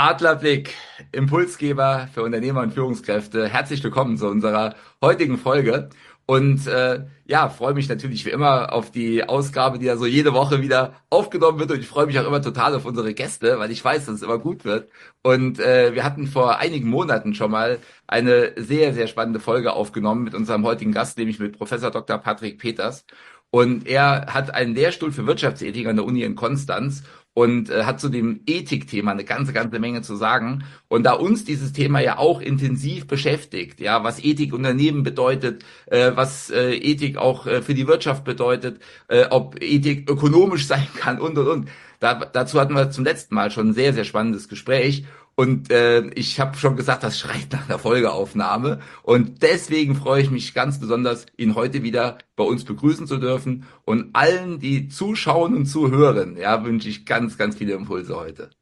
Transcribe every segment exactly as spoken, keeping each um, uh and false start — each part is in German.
Adlerblick, Impulsgeber für Unternehmer und Führungskräfte. Herzlich willkommen zu unserer heutigen Folge. Und äh, ja, freue mich natürlich wie immer auf die Ausgabe, die ja so jede Woche wieder aufgenommen wird. Und ich freue mich auch immer total auf unsere Gäste, weil ich weiß, dass es immer gut wird. Und äh, wir hatten vor einigen Monaten schon mal eine sehr, sehr spannende Folge aufgenommen mit unserem heutigen Gast, nämlich mit Professor Doktor Patrick Peters. Und er hat einen Lehrstuhl für Wirtschaftsethik an der Uni in Konstanz und äh, hat zu dem Ethikthema eine ganze, ganze Menge zu sagen. Und da uns dieses Thema ja auch intensiv beschäftigt, ja, was Ethik Unternehmen bedeutet, äh, was äh, Ethik auch äh, für die Wirtschaft bedeutet, äh, ob Ethik ökonomisch sein kann und, und, und. Da, dazu hatten wir zum letzten Mal schon ein sehr, sehr spannendes Gespräch. Und äh, ich habe schon gesagt, das schreit nach einer Folgeaufnahme. Und deswegen freue ich mich ganz besonders, ihn heute wieder bei uns begrüßen zu dürfen. Und allen, die zuschauen und zuhören, ja, wünsche ich ganz, ganz viele Impulse heute.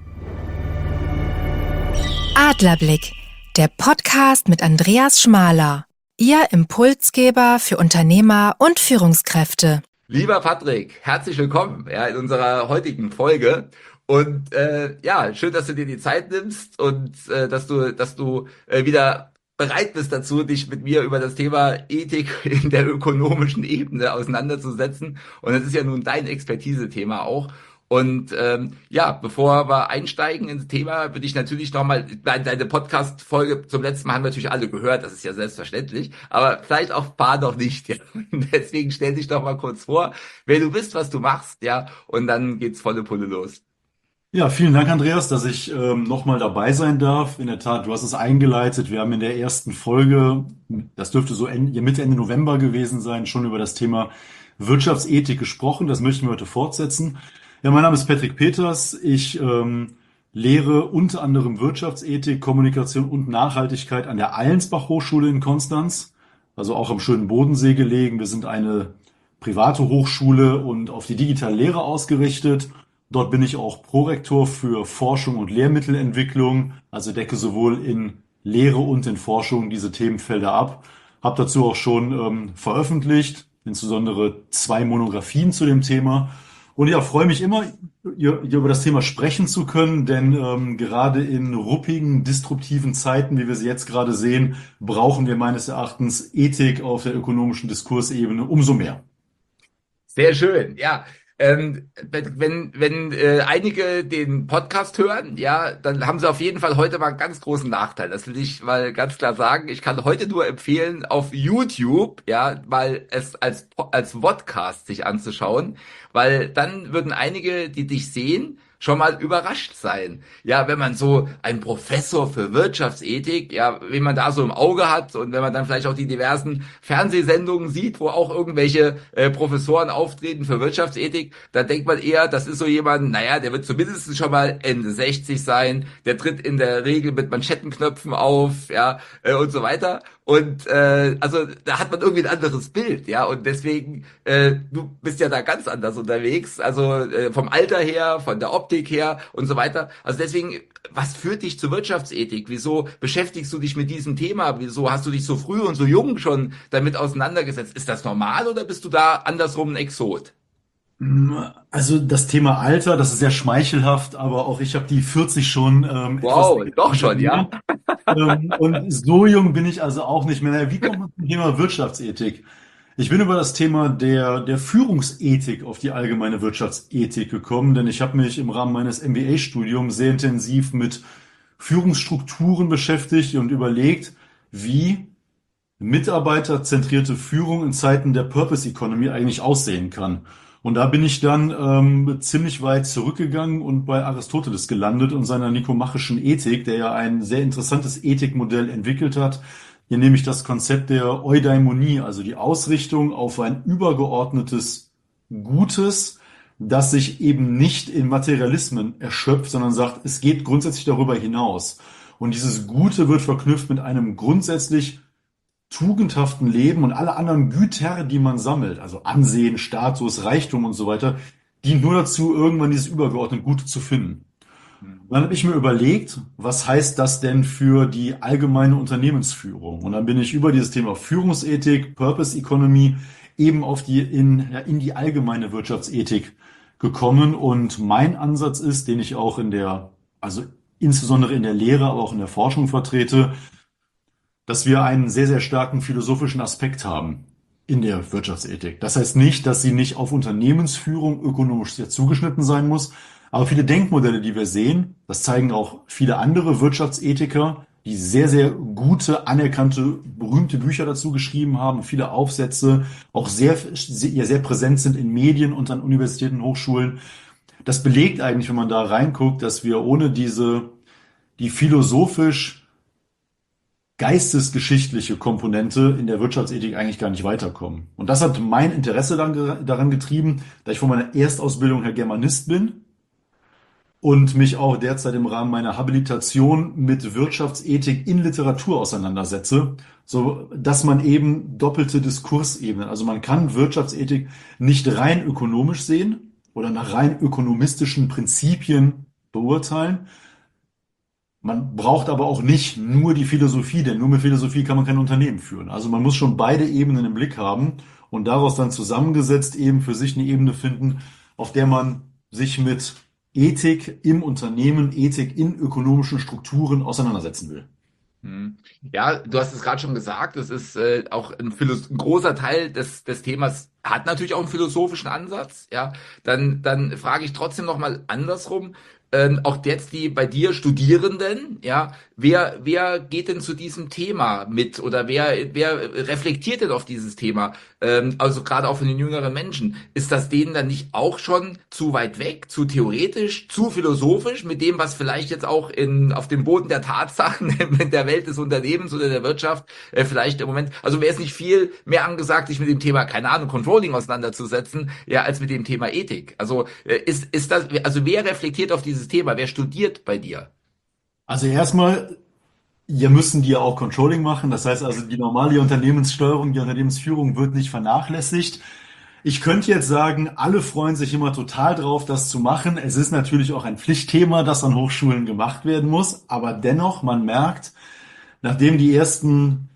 Adlerblick, der Podcast mit Andreas Schmaler, Ihr Impulsgeber für Unternehmer und Führungskräfte. Lieber Patrick, herzlich willkommen ja, in unserer heutigen Folge. Und äh, ja, schön, dass du dir die Zeit nimmst und äh, dass du, dass du äh, wieder bereit bist dazu, dich mit mir über das Thema Ethik in der ökonomischen Ebene auseinanderzusetzen. Und das ist ja nun dein Expertise-Thema auch. Und ähm, ja, bevor wir einsteigen ins Thema, würde ich natürlich nochmal, deine Podcast-Folge zum letzten Mal haben wir natürlich alle gehört, das ist ja selbstverständlich, aber vielleicht auch ein paar noch nicht. Ja. Deswegen stell dich doch mal kurz vor, wer du bist, was du machst, ja, und dann geht's volle Pulle los. Ja, vielen Dank, Andreas, dass ich ähm, nochmal dabei sein darf. In der Tat, du hast es eingeleitet. Wir haben in der ersten Folge, das dürfte so Ende, Mitte, Ende November gewesen sein, schon über das Thema Wirtschaftsethik gesprochen. Das möchten wir heute fortsetzen. Ja, mein Name ist Patrick Peters. Ich ähm, lehre unter anderem Wirtschaftsethik, Kommunikation und Nachhaltigkeit an der Allensbach Hochschule in Konstanz, also auch am schönen Bodensee gelegen. Wir sind eine private Hochschule und auf die digitale Lehre ausgerichtet. Dort bin ich auch Prorektor für Forschung und Lehrmittelentwicklung, also decke sowohl in Lehre und in Forschung diese Themenfelder ab. Habe dazu auch schon ähm, veröffentlicht, insbesondere zwei Monographien zu dem Thema. Und ja, freue mich immer, hier, hier über das Thema sprechen zu können, denn ähm, gerade in ruppigen, disruptiven Zeiten, wie wir sie jetzt gerade sehen, brauchen wir meines Erachtens Ethik auf der ökonomischen Diskursebene umso mehr. Sehr schön, ja. Ähm, wenn wenn äh, einige den Podcast hören, ja, dann haben sie auf jeden Fall heute mal einen ganz großen Nachteil. Das will ich mal ganz klar sagen. Ich kann heute nur empfehlen, auf YouTube, ja, mal es als als Podcast sich anzuschauen, weil dann würden einige, die dich sehen, schon mal überrascht sein. Ja, wenn man so einen Professor für Wirtschaftsethik, ja, wen man da so im Auge hat und wenn man dann vielleicht auch die diversen Fernsehsendungen sieht, wo auch irgendwelche äh, Professoren auftreten für Wirtschaftsethik, dann denkt man eher, das ist so jemand, naja, der wird zumindest schon mal Ende sechzig sein, der tritt in der Regel mit Manschettenknöpfen auf, ja, äh, und so weiter. Und äh, also da hat man irgendwie ein anderes Bild, ja, und deswegen, äh, du bist ja da ganz anders unterwegs, also äh, vom Alter her, von der Optik her und so weiter. Also deswegen, was führt dich zur Wirtschaftsethik? Wieso beschäftigst du dich mit diesem Thema? Wieso hast du dich so früh und so jung schon damit auseinandergesetzt? Ist das normal oder bist du da andersrum ein Exot? Also das Thema Alter, das ist sehr schmeichelhaft, aber auch ich habe die vierzig schon ähm, etwas Wow, länger doch hinter schon, ja. mir. Ähm, und so jung bin ich also auch nicht mehr. Wie kommt man zum Thema Wirtschaftsethik? Ich bin über das Thema der, der Führungsethik auf die allgemeine Wirtschaftsethik gekommen, denn ich habe mich im Rahmen meines M B A-Studiums sehr intensiv mit Führungsstrukturen beschäftigt und überlegt, wie mitarbeiterzentrierte Führung in Zeiten der Purpose Economy eigentlich aussehen kann. Und da bin ich dann ähm, ziemlich weit zurückgegangen und bei Aristoteles gelandet und seiner nikomachischen Ethik, der ja ein sehr interessantes Ethikmodell entwickelt hat. Hier nehme ich das Konzept der Eudaimonie, also die Ausrichtung auf ein übergeordnetes Gutes, das sich eben nicht in Materialismen erschöpft, sondern sagt, es geht grundsätzlich darüber hinaus. Und dieses Gute wird verknüpft mit einem grundsätzlich tugendhaften Leben und alle anderen Güter, die man sammelt, also Ansehen, Status, Reichtum und so weiter, dient nur dazu, irgendwann dieses übergeordnete Gute zu finden. Und dann habe ich mir überlegt, was heißt das denn für die allgemeine Unternehmensführung? Und dann bin ich über dieses Thema Führungsethik, Purpose Economy eben auf die in, ja, in die allgemeine Wirtschaftsethik gekommen. Und mein Ansatz ist, den ich auch in der, also insbesondere in der Lehre, aber auch in der Forschung vertrete, dass wir einen sehr, sehr starken philosophischen Aspekt haben in der Wirtschaftsethik. Das heißt nicht, dass sie nicht auf Unternehmensführung ökonomisch sehr zugeschnitten sein muss, aber viele Denkmodelle, die wir sehen, das zeigen auch viele andere Wirtschaftsethiker, die sehr, sehr gute, anerkannte, berühmte Bücher dazu geschrieben haben, viele Aufsätze, auch sehr, sehr, sehr präsent sind in Medien und an Universitäten, Hochschulen. Das belegt eigentlich, wenn man da reinguckt, dass wir ohne diese, die philosophisch geistesgeschichtliche Komponente in der Wirtschaftsethik eigentlich gar nicht weiterkommen. Und das hat mein Interesse daran, daran getrieben, da ich von meiner Erstausbildung her Germanist bin und mich auch derzeit im Rahmen meiner Habilitation mit Wirtschaftsethik in Literatur auseinandersetze, so dass man eben doppelte Diskursebenen, also man kann Wirtschaftsethik nicht rein ökonomisch sehen oder nach rein ökonomistischen Prinzipien beurteilen. Man braucht aber auch nicht nur die Philosophie, denn nur mit Philosophie kann man kein Unternehmen führen. Also man muss schon beide Ebenen im Blick haben und daraus dann zusammengesetzt eben für sich eine Ebene finden, auf der man sich mit Ethik im Unternehmen, Ethik in ökonomischen Strukturen auseinandersetzen will. Hm. Ja, du hast es gerade schon gesagt, es ist äh, auch ein, Philos ein großer Teil des, des Themas hat natürlich auch einen philosophischen Ansatz, ja. Dann, dann frage ich trotzdem noch mal andersrum, ähm, auch jetzt die bei dir Studierenden, ja, wer, wer geht denn zu diesem Thema mit oder wer, wer reflektiert denn auf dieses Thema? Ähm, also gerade auch von den jüngeren Menschen, ist das denen dann nicht auch schon zu weit weg, zu theoretisch, zu philosophisch mit dem, was vielleicht jetzt auch in, auf dem Boden der Tatsachen in der Welt des Unternehmens oder der Wirtschaft äh, vielleicht im Moment, also wäre es nicht viel mehr angesagt, sich mit dem Thema, keine Ahnung, Controlling auseinanderzusetzen, ja, als mit dem Thema Ethik. Also äh, ist, ist das, also wer reflektiert auf dieses Thema? Wer studiert bei dir? Also erstmal, wir müssen die ja auch Controlling machen. Das heißt also, die normale Unternehmenssteuerung, die Unternehmensführung wird nicht vernachlässigt. Ich könnte jetzt sagen, alle freuen sich immer total drauf, das zu machen. Es ist natürlich auch ein Pflichtthema, das an Hochschulen gemacht werden muss. Aber dennoch, man merkt, nachdem die ersten,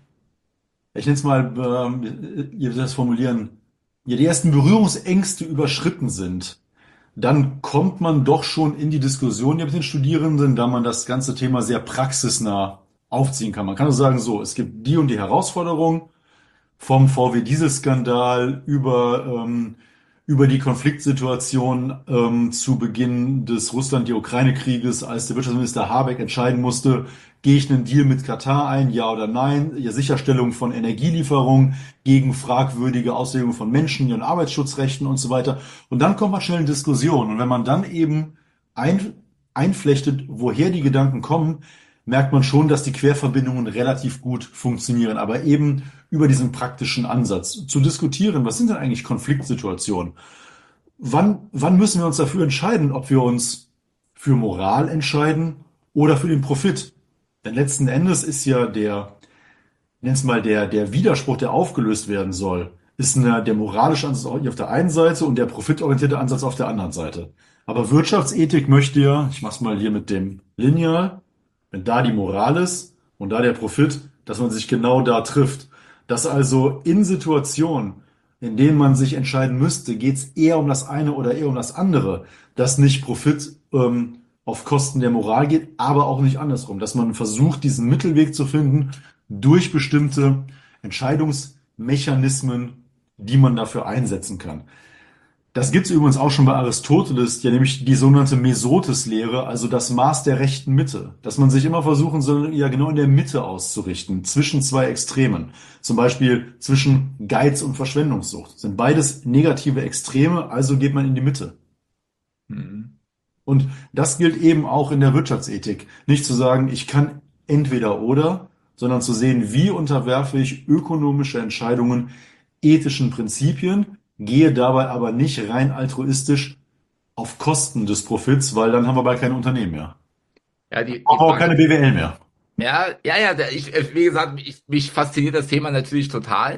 ich nenne es mal, ähm, wie soll ich das formulieren, ja, die ersten Berührungsängste überschritten sind, dann kommt man doch schon in die Diskussion ja mit den Studierenden, da man das ganze Thema sehr praxisnah aufziehen kann. Man kann also sagen, so, es gibt die und die Herausforderung vom V W-Dieselskandal über, ähm, über die Konfliktsituation ähm, zu Beginn des Russland-die-Ukraine-Krieges, als der Wirtschaftsminister Habeck entscheiden musste, gehe ich einen Deal mit Katar ein, ja oder nein, ja, Sicherstellung von Energielieferungen gegen fragwürdige Auslegung von Menschen- und Arbeitsschutzrechten und so weiter. Und dann kommt man schnell in Diskussion. Und wenn man dann eben ein, einflechtet, woher die Gedanken kommen, merkt man schon, dass die Querverbindungen relativ gut funktionieren, aber eben über diesen praktischen Ansatz zu diskutieren, was sind denn eigentlich Konfliktsituationen? Wann, wann müssen wir uns dafür entscheiden, ob wir uns für Moral entscheiden oder für den Profit? Denn letzten Endes ist ja der, nenn's mal der, der Widerspruch, der aufgelöst werden soll, ist eine, der moralische Ansatz auf der einen Seite und der profitorientierte Ansatz auf der anderen Seite. Aber Wirtschaftsethik möchte ja, ich mach's mal hier mit dem Lineal, wenn da die Moral ist und da der Profit, dass man sich genau da trifft. Dass also in Situationen, in denen man sich entscheiden müsste, geht's eher um das eine oder eher um das andere, dass nicht Profit ähm, auf Kosten der Moral geht, aber auch nicht andersrum. Dass man versucht, diesen Mittelweg zu finden durch bestimmte Entscheidungsmechanismen, die man dafür einsetzen kann. Das gibt's übrigens auch schon bei Aristoteles, ja nämlich die sogenannte Mesotes-Lehre, also das Maß der rechten Mitte. Dass man sich immer versuchen soll, ja genau in der Mitte auszurichten, zwischen zwei Extremen. Zum Beispiel zwischen Geiz und Verschwendungssucht. Sind beides negative Extreme, also geht man in die Mitte. Hm. Und das gilt eben auch in der Wirtschaftsethik. Nicht zu sagen, ich kann entweder oder, sondern zu sehen, wie unterwerfe ich ökonomische Entscheidungen ethischen Prinzipien, gehe dabei aber nicht rein altruistisch auf Kosten des Profits, weil dann haben wir bald kein Unternehmen mehr. Ja, die, die Aber auch Frage, keine B W L mehr. ja, ja, ja, da- ich, äh, wie gesagt, ich, mich fasziniert das Thema natürlich total.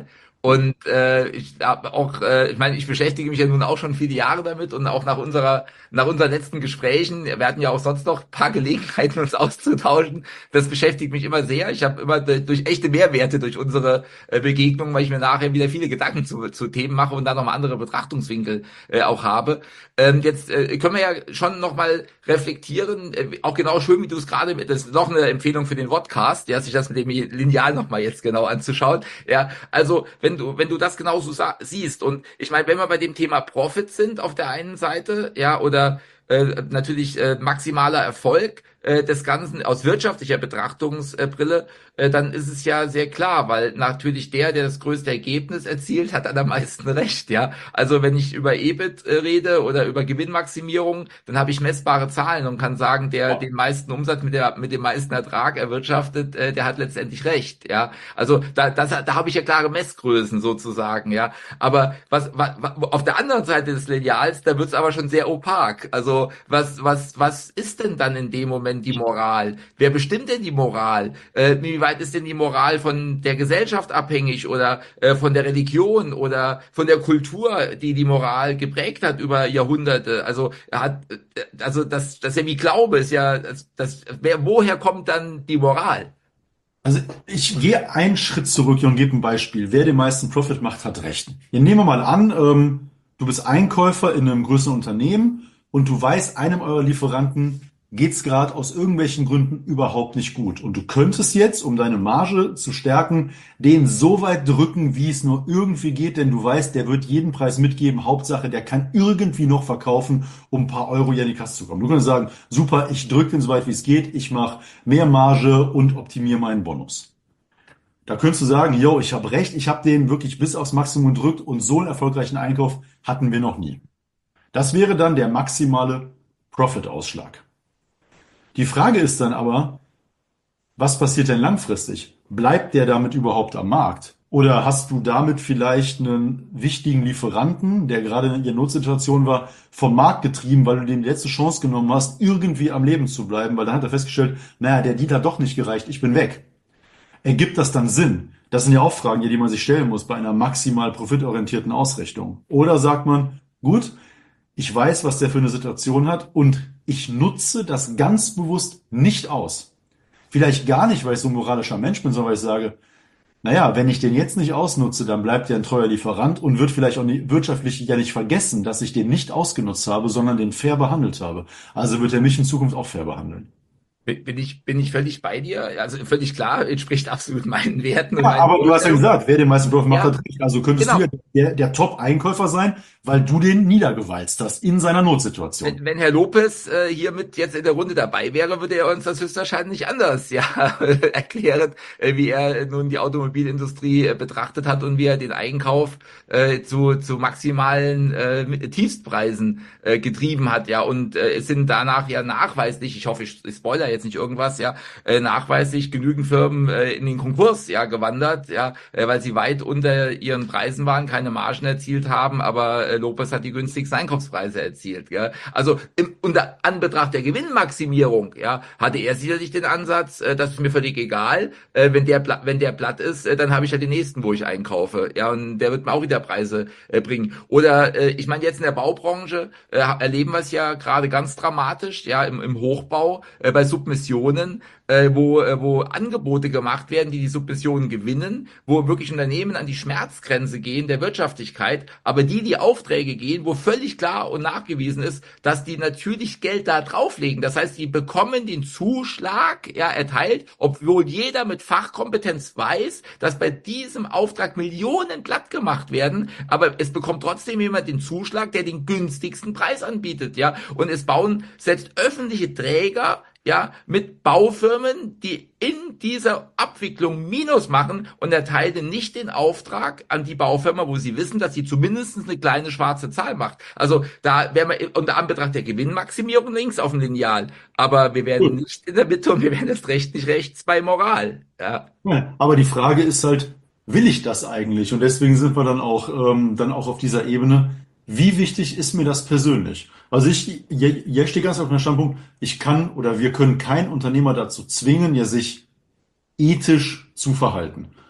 Und äh, ich habe auch, äh, ich meine, ich beschäftige mich ja nun auch schon viele Jahre damit und auch nach unserer, nach unseren letzten Gesprächen, wir hatten ja auch sonst noch ein paar Gelegenheiten, uns auszutauschen. Das beschäftigt mich immer sehr. Ich habe immer durch, durch echte Mehrwerte durch unsere äh, Begegnungen, weil ich mir nachher wieder viele Gedanken zu, zu Themen mache und dann nochmal andere Betrachtungswinkel äh, auch habe. Ähm, jetzt äh, können wir ja schon nochmal reflektieren, äh, auch genau schön, wie du es gerade mit, das ist noch eine Empfehlung für den Podcast, ja, sich das mit dem Lineal nochmal jetzt genau anzuschauen. Ja, also wenn du, wenn du das genauso sa- siehst und ich meine, wenn wir bei dem Thema Profit sind auf der einen Seite, ja, oder äh, natürlich äh, maximaler Erfolg äh, des Ganzen aus wirtschaftlicher Betrachtungsbrille, äh, dann ist es ja sehr klar, weil natürlich der, der das größte Ergebnis erzielt, hat dann am meisten recht, ja. Also wenn ich über E B I T äh, rede oder über Gewinnmaximierung, dann habe ich messbare Zahlen und kann sagen, der den meisten Umsatz mit der mit dem meisten Ertrag erwirtschaftet, äh, der hat letztendlich recht, ja. Also da das, da habe ich ja klare Messgrößen sozusagen, ja. Aber was, was auf der anderen Seite des Lineals, da wird's aber schon sehr opak. Also was was was ist denn dann in dem Moment die Moral? Wer bestimmt denn die Moral? Äh, wie weit ist denn die Moral von der Gesellschaft abhängig oder äh, von der Religion oder von der Kultur, die die Moral geprägt hat über Jahrhunderte? Also er hat, äh, also das, das ist ja wie Glaube ist ja, das, das, wer, woher kommt dann die Moral? Also ich gehe einen Schritt zurück und gebe ein Beispiel. Wer den meisten Profit macht, hat recht. Hier nehmen wir mal an, ähm, du bist Einkäufer in einem größeren Unternehmen und du weißt, einem eurer Lieferanten geht's gerade aus irgendwelchen Gründen überhaupt nicht gut. Und du könntest jetzt, um deine Marge zu stärken, den so weit drücken, wie es nur irgendwie geht, denn du weißt, der wird jeden Preis mitgeben. Hauptsache, der kann irgendwie noch verkaufen, um ein paar Euro hier in die Kasse zu kommen. Du könntest sagen, super, ich drücke den so weit, wie es geht, ich mache mehr Marge und optimiere meinen Bonus. Da könntest du sagen, yo, ich habe recht, ich habe den wirklich bis aufs Maximum gedrückt und so einen erfolgreichen Einkauf hatten wir noch nie. Das wäre dann der maximale Profit-Ausschlag. Die Frage ist dann aber, was passiert denn langfristig? Bleibt der damit überhaupt am Markt? Oder hast du damit vielleicht einen wichtigen Lieferanten, der gerade in ihrer Notsituation war, vom Markt getrieben, weil du dem die letzte Chance genommen hast, irgendwie am Leben zu bleiben, weil dann hat er festgestellt, naja, der Deal hat doch nicht gereicht, ich bin weg. Ergibt das dann Sinn? Das sind ja auch Fragen, die man sich stellen muss bei einer maximal profitorientierten Ausrichtung. Oder sagt man, gut, ich weiß, was der für eine Situation hat und ich nutze das ganz bewusst nicht aus. Vielleicht gar nicht, weil ich so ein moralischer Mensch bin, sondern weil ich sage, naja, wenn ich den jetzt nicht ausnutze, dann bleibt er ein treuer Lieferant und wird vielleicht auch nicht, wirtschaftlich ja nicht vergessen, dass ich den nicht ausgenutzt habe, sondern den fair behandelt habe. Also wird er mich in Zukunft auch fair behandeln. Bin bin ich, bin ich völlig bei dir? Also völlig klar, entspricht absolut meinen Werten und Ja, meinen aber du hast ja Vorstellungen. gesagt, wer den meisten Profit macht, Ja, hat recht. Also könntest du genau. ja der, der Top-Einkäufer sein, weil du den niedergewalzt hast in seiner Notsituation. Wenn, wenn Herr Lopez äh, hier mit jetzt in der Runde dabei wäre, würde er uns das höchstwahrscheinlich anders ja erklären, äh, wie er nun die Automobilindustrie äh, betrachtet hat und wie er den Einkauf äh, zu zu maximalen äh, mit- Tiefstpreisen äh, getrieben hat, ja. Und äh, es sind danach ja nachweislich, ich hoffe, ich, ich spoiler jetzt nicht irgendwas, ja, äh, nachweislich genügend Firmen äh, in den Konkurs ja gewandert, ja, äh, weil sie weit unter ihren Preisen waren, keine Margen erzielt haben, aber äh, Lopez hat die günstigsten Einkaufspreise erzielt, ja. Also im, unter Anbetracht der Gewinnmaximierung, ja, hatte er sicherlich den Ansatz, äh, das ist mir völlig egal, äh, wenn der pla- wenn der platt ist, äh, dann habe ich ja den nächsten, wo ich einkaufe, ja, und der wird mir auch wieder Preise äh, bringen. Oder äh, ich meine jetzt in der Baubranche äh, erleben wir es ja gerade ganz dramatisch, ja, im, im Hochbau äh, bei Submissionen, äh, wo, äh, wo Angebote gemacht werden, die die Submissionen gewinnen, wo wirklich Unternehmen an die Schmerzgrenze gehen der Wirtschaftlichkeit, aber die, die Aufträge gehen, wo völlig klar und nachgewiesen ist, dass die natürlich Geld da drauflegen. Das heißt, die bekommen den Zuschlag, ja, erteilt, obwohl jeder mit Fachkompetenz weiß, dass bei diesem Auftrag Millionen platt gemacht werden, aber es bekommt trotzdem jemand den Zuschlag, der den günstigsten Preis anbietet, ja, und es bauen selbst öffentliche Träger ja, mit Baufirmen, die in dieser Abwicklung Minus machen und erteilen nicht den Auftrag an die Baufirma, wo sie wissen, dass sie zumindest eine kleine schwarze Zahl macht. Also da wären wir unter Anbetracht der Gewinnmaximierung links auf dem Lineal, aber wir werden Gut. nicht in der Mitte und wir werden erst recht nicht rechts bei Moral. Ja. Ja, aber die Frage ist halt, will ich das eigentlich? Und deswegen sind wir dann auch, ähm, dann auch auf dieser Ebene. Wie wichtig ist mir das persönlich? Also ich, je- jetzt stehe ganz auf dem Standpunkt, ich kann oder wir können keinen Unternehmer dazu zwingen, ja sich ethisch zu verhalten.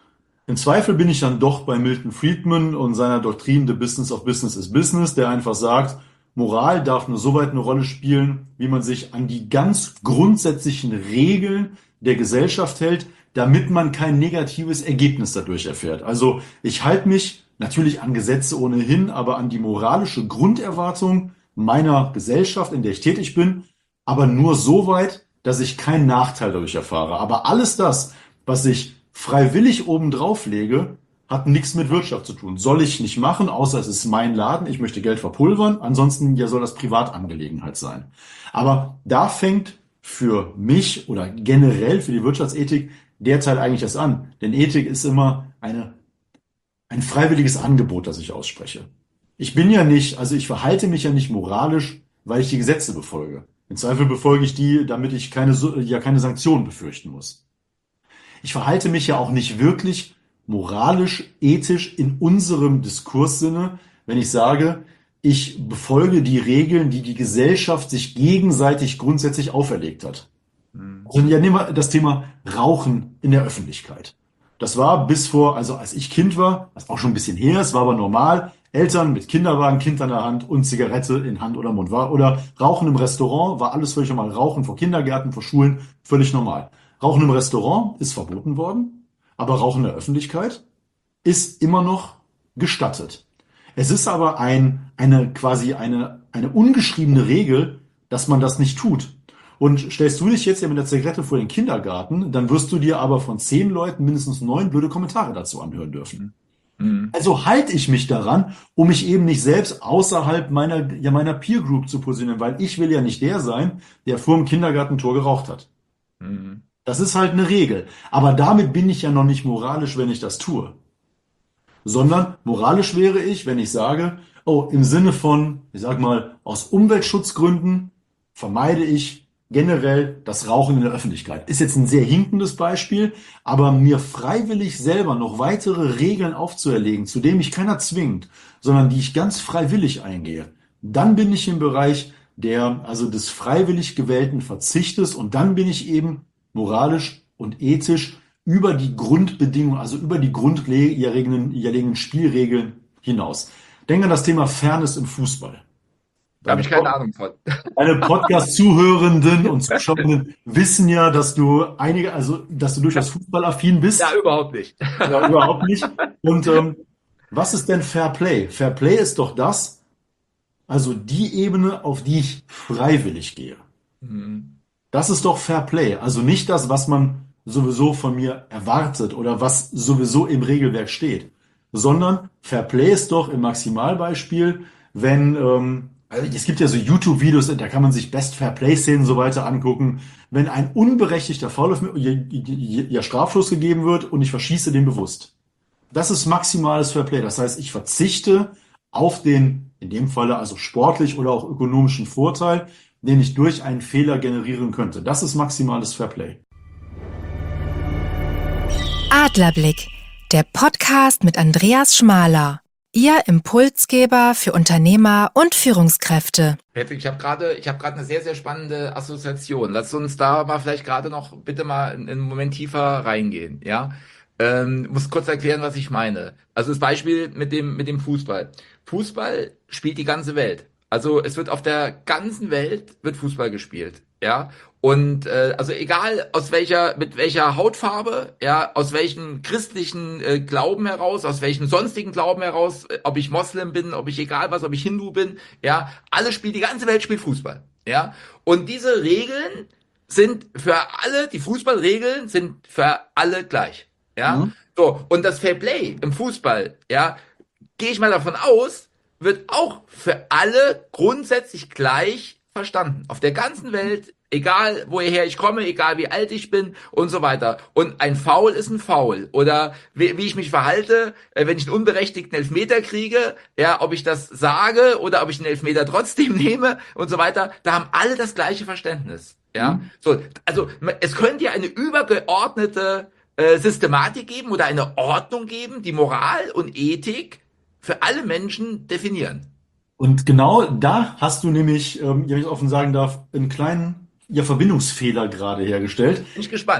Im Zweifel bin ich dann doch bei Milton Friedman und seiner Doktrin The Business of Business is Business, der einfach sagt, Moral darf nur so weit eine Rolle spielen, wie man sich an die ganz grundsätzlichen Regeln der Gesellschaft hält, damit man kein negatives Ergebnis dadurch erfährt. Also ich halte mich natürlich an Gesetze ohnehin, aber an die moralische Grunderwartung meiner Gesellschaft, in der ich tätig bin, aber nur so weit, dass ich keinen Nachteil dadurch erfahre. Aber alles das, was ich freiwillig obendrauf lege, hat nichts mit Wirtschaft zu tun. Soll ich nicht machen, außer es ist mein Laden, ich möchte Geld verpulvern. Ansonsten ja soll das Privatangelegenheit sein. Aber da fängt für mich oder generell für die Wirtschaftsethik derzeit eigentlich erst an. Denn Ethik ist immer eine, ein freiwilliges Angebot, das ich ausspreche. Ich bin ja nicht, also ich verhalte mich ja nicht moralisch, weil ich die Gesetze befolge. Im Zweifel befolge ich die, damit ich keine, ja keine Sanktionen befürchten muss. Ich verhalte mich ja auch nicht wirklich moralisch, ethisch in unserem Diskurssinne, wenn ich sage, ich befolge die Regeln, die die Gesellschaft sich gegenseitig grundsätzlich auferlegt hat. Also ja, nehmen wir das Thema Rauchen in der Öffentlichkeit. Das war bis vor, also als ich Kind war, was auch schon ein bisschen her ist, war aber normal, Eltern mit Kinderwagen, Kind an der Hand und Zigarette in Hand oder Mund war. Oder Rauchen im Restaurant war alles völlig normal. Rauchen vor Kindergärten, vor Schulen, völlig normal. Rauchen im Restaurant ist verboten worden, aber Rauchen in der Öffentlichkeit ist immer noch gestattet. Es ist aber ein, eine quasi eine, eine ungeschriebene Regel, dass man das nicht tut. Und stellst du dich jetzt ja mit der Zigarette vor den Kindergarten, dann wirst du dir aber von zehn Leuten mindestens neun blöde Kommentare dazu anhören dürfen. Mhm. Also halte ich mich daran, um mich eben nicht selbst außerhalb meiner, ja, meiner Peer Group zu positionieren, weil ich will ja nicht der sein, der vor dem Kindergartentor geraucht hat. Mhm. Das ist halt eine Regel. Aber damit bin ich ja noch nicht moralisch, wenn ich das tue. Sondern moralisch wäre ich, wenn ich sage, oh, im Sinne von, ich sag mal, aus Umweltschutzgründen vermeide ich generell das Rauchen in der Öffentlichkeit. Ist jetzt ein sehr hinkendes Beispiel, aber mir freiwillig selber noch weitere Regeln aufzuerlegen, zu denen mich keiner zwingt, sondern die ich ganz freiwillig eingehe, dann bin ich im Bereich der, also des freiwillig gewählten Verzichtes und dann bin ich eben moralisch und ethisch über die Grundbedingungen, also über die grundlegenden Spielregeln hinaus. Denke an das Thema Fairness im Fußball. Da habe ich keine Ahnung von. Alle Podcast-Zuhörenden und Zuschauenden wissen ja, dass du einige, also dass du durchaus fußballaffin bist. Ja, überhaupt nicht. Ja, überhaupt nicht. Und ähm, was ist denn Fair Play? Fair Play ist doch das, also die Ebene, auf die ich freiwillig gehe. Mhm. Das ist doch Fair Play. Also nicht das, was man sowieso von mir erwartet oder was sowieso im Regelwerk steht, sondern Fair Play ist doch im Maximalbeispiel, wenn, ähm, also es gibt ja so YouTube-Videos, da kann man sich Best Fair Play-Szenen so weiter angucken, wenn ein unberechtigter Foul auf mir, ja, ja, Strafschuss gegeben wird und ich verschieße den bewusst. Das ist maximales Fair Play. Das heißt, ich verzichte auf den, in dem Falle also sportlich oder auch ökonomischen Vorteil, den ich durch einen Fehler generieren könnte. Das ist maximales Fair Play. Adlerblick, der Podcast mit Andreas Schmaler. Ihr Impulsgeber für Unternehmer und Führungskräfte. Patrick, ich habe gerade, ich habe gerade eine sehr, sehr spannende Assoziation. Lass uns da mal vielleicht gerade noch bitte mal einen Moment tiefer reingehen. Ja, ähm, muss kurz erklären, was ich meine. Also das Beispiel mit dem mit dem Fußball. Fußball spielt die ganze Welt. Also es wird auf der ganzen Welt wird Fußball gespielt, ja. Und äh, also egal aus welcher, mit welcher Hautfarbe, ja, aus welchem christlichen äh, Glauben heraus, aus welchem sonstigen Glauben heraus, äh, ob ich Moslem bin, ob ich egal was, ob ich Hindu bin, ja, alle spielen, die ganze Welt spielt Fußball, ja. Und diese Regeln sind für alle, die Fußballregeln sind für alle gleich, ja. Mhm. So, und das Fair Play im Fußball, ja, gehe ich mal davon aus, wird auch für alle grundsätzlich gleich verstanden. Auf der ganzen Welt, egal woher ich komme, egal wie alt ich bin und so weiter. Und ein Foul ist ein Foul. Oder wie, wie ich mich verhalte, wenn ich einen unberechtigten Elfmeter kriege, ja, ob ich das sage oder ob ich den Elfmeter trotzdem nehme und so weiter. Da haben alle das gleiche Verständnis. Ja, mhm. So, also es könnte ja eine übergeordnete äh, Systematik geben oder eine Ordnung geben, die Moral und Ethik für alle Menschen definieren. Und genau da hast du nämlich, ähm, wenn ich offen sagen darf, einen kleinen ja, Verbindungsfehler gerade hergestellt. Bin ich gespannt.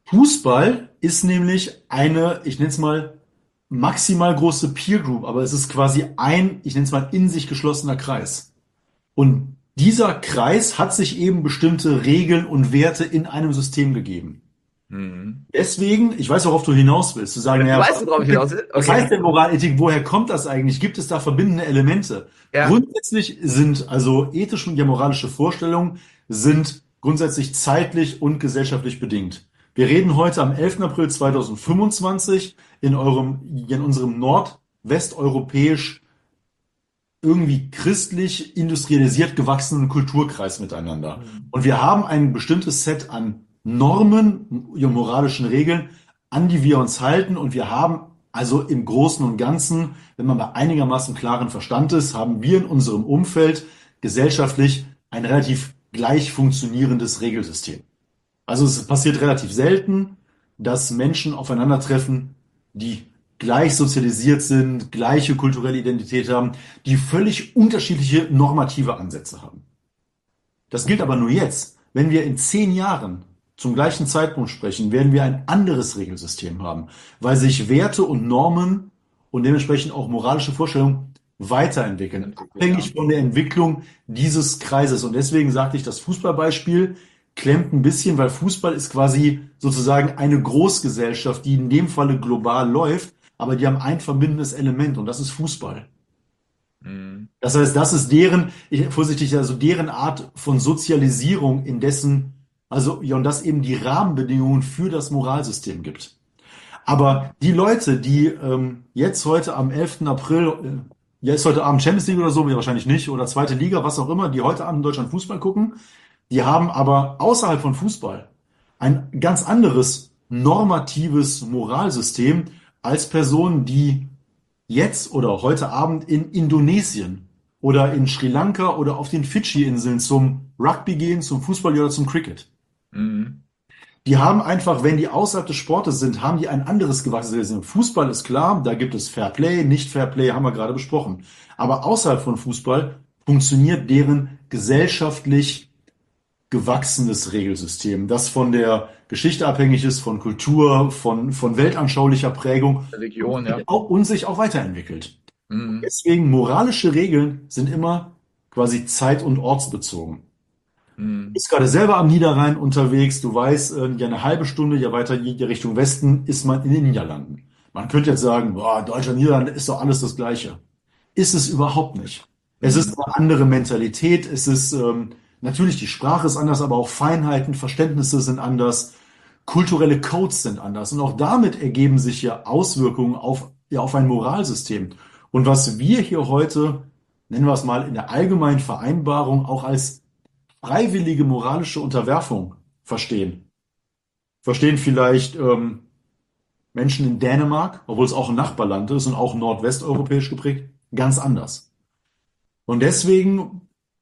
Fußball ist nämlich eine, ich nenne es mal, maximal große Peer Group, aber es ist quasi ein, ich nenne es mal, in sich geschlossener Kreis. Und dieser Kreis hat sich eben bestimmte Regeln und Werte in einem System gegeben. Mhm. Deswegen, ich weiß, worauf du hinaus willst, zu sagen, ja, Weißt du, worauf ich hinaus will? was Okay. heißt denn Moralethik? Woher kommt das eigentlich? Gibt es da verbindende Elemente? Ja. Grundsätzlich sind also ethische und ja moralische Vorstellungen sind grundsätzlich zeitlich und gesellschaftlich bedingt. Wir reden heute am elften April zweitausendfünfundzwanzig in eurem, in unserem nordwesteuropäisch irgendwie christlich industrialisiert gewachsenen Kulturkreis miteinander. Mhm. Und wir haben ein bestimmtes Set an Normen, moralischen Regeln, an die wir uns halten. Und wir haben also im Großen und Ganzen, wenn man bei einigermaßen klaren Verstand ist, haben wir in unserem Umfeld gesellschaftlich ein relativ gleich funktionierendes Regelsystem. Also es passiert relativ selten, dass Menschen aufeinandertreffen, die gleich sozialisiert sind, gleiche kulturelle Identität haben, die völlig unterschiedliche normative Ansätze haben. Das gilt aber nur jetzt. Wenn wir in zehn Jahren zum gleichen Zeitpunkt sprechen, werden wir ein anderes Regelsystem haben, weil sich Werte und Normen und dementsprechend auch moralische Vorstellungen weiterentwickeln, abhängig von der Entwicklung dieses Kreises. Und deswegen sagte ich, das Fußballbeispiel klemmt ein bisschen, weil Fußball ist quasi sozusagen eine Großgesellschaft, die in dem Falle global läuft, aber die haben ein verbindendes Element und das ist Fußball. Mhm. Das heißt, das ist deren, ich, vorsichtig, also deren Art von Sozialisierung, in dessen, also, ja, und das eben die Rahmenbedingungen für das Moralsystem gibt. Aber die Leute, die ähm, jetzt heute am elften April, äh, ja, ist heute Abend Champions League oder so, ja, wahrscheinlich nicht, oder zweite Liga, was auch immer, die heute Abend in Deutschland Fußball gucken, die haben aber außerhalb von Fußball ein ganz anderes normatives Moralsystem als Personen, die jetzt oder heute Abend in Indonesien oder in Sri Lanka oder auf den Fidschi-Inseln zum Rugby gehen, zum Fußball oder zum Cricket. Mhm. Die haben einfach, wenn die außerhalb des Sportes sind, haben die ein anderes gewachsenes System. Fußball ist klar, da gibt es Fair Play, nicht Fair Play, haben wir gerade besprochen. Aber außerhalb von Fußball funktioniert deren gesellschaftlich gewachsenes Regelsystem, das von der Geschichte abhängig ist, von Kultur, von, von weltanschaulicher Prägung Religion, und ja. sich auch, und sich auch weiterentwickelt. Mhm. Deswegen moralische Regeln sind immer quasi zeit- und ortsbezogen. Du Mhm. bist gerade selber am Niederrhein unterwegs, du weißt, äh, ja eine halbe Stunde, ja weiter in die Richtung Westen ist man in den Niederlanden. Man könnte jetzt sagen, boah, Deutschland, Niederlande ist doch alles das Gleiche. Ist es überhaupt nicht. Es ist Mhm. eine andere Mentalität, es ist ähm, natürlich die Sprache ist anders, aber auch Feinheiten, Verständnisse sind anders, kulturelle Codes sind anders und auch damit ergeben sich ja Auswirkungen auf, ja, auf ein Moralsystem. Und was wir hier heute, nennen wir es mal, in der allgemeinen Vereinbarung auch als freiwillige moralische Unterwerfung verstehen. Verstehen vielleicht ähm, Menschen in Dänemark, obwohl es auch ein Nachbarland ist und auch nordwesteuropäisch geprägt, ganz anders. Und deswegen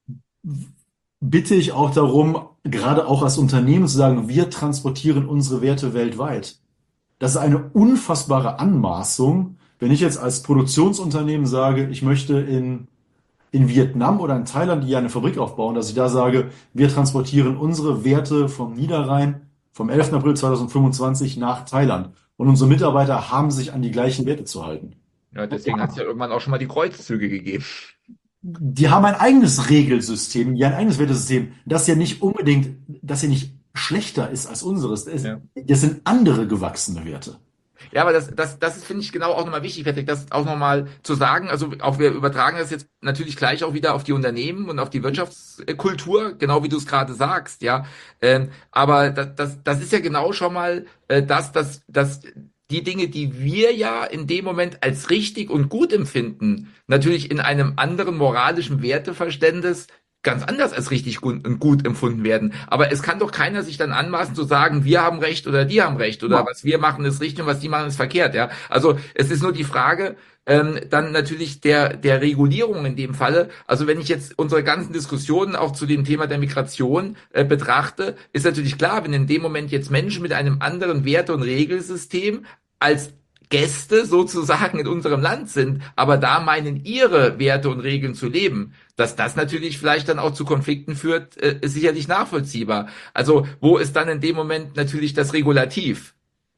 bitte ich auch darum, gerade auch als Unternehmen zu sagen, wir transportieren unsere Werte weltweit. Das ist eine unfassbare Anmaßung, wenn ich jetzt als Produktionsunternehmen sage, ich möchte in, in Vietnam oder in Thailand die eine Fabrik aufbauen, dass ich da sage, wir transportieren unsere Werte vom Niederrhein vom elften April zweitausendfünfundzwanzig nach Thailand. Und unsere Mitarbeiter haben sich an die gleichen Werte zu halten. Ja, deswegen hat es ja irgendwann auch schon mal die Kreuzzüge gegeben. Die haben ein eigenes Regelsystem, ja ein eigenes Wertesystem, das ja nicht unbedingt, das ja nicht schlechter ist als unseres. Das, Ja. das sind andere gewachsene Werte. Ja, aber das, das, das ist, finde ich, genau auch nochmal wichtig, Patrick, das auch nochmal zu sagen. Also auch wir übertragen das jetzt natürlich gleich auch wieder auf die Unternehmen und auf die Wirtschaftskultur, genau wie du es gerade sagst, ja. Ähm, aber das, das, das ist ja genau schon mal äh, das, das, das die Dinge, die wir ja in dem Moment als richtig und gut empfinden, natürlich in einem anderen moralischen Werteverständnis ganz anders als richtig gut und gut empfunden werden. Aber es kann doch keiner sich dann anmaßen zu sagen, wir haben Recht oder die haben Recht oder Ja. was wir machen ist richtig und was die machen ist verkehrt. Ja, also es ist nur die Frage ähm, dann natürlich der der Regulierung in dem Falle. Also wenn ich jetzt unsere ganzen Diskussionen auch zu dem Thema der Migration äh, betrachte, ist natürlich klar, wenn in dem Moment jetzt Menschen mit einem anderen Werte- und Regelsystem als Gäste sozusagen in unserem Land sind, aber da meinen, ihre Werte und Regeln zu leben, dass das natürlich vielleicht dann auch zu Konflikten führt, äh, ist sicherlich nachvollziehbar. Also wo ist dann in dem Moment natürlich das Regulativ?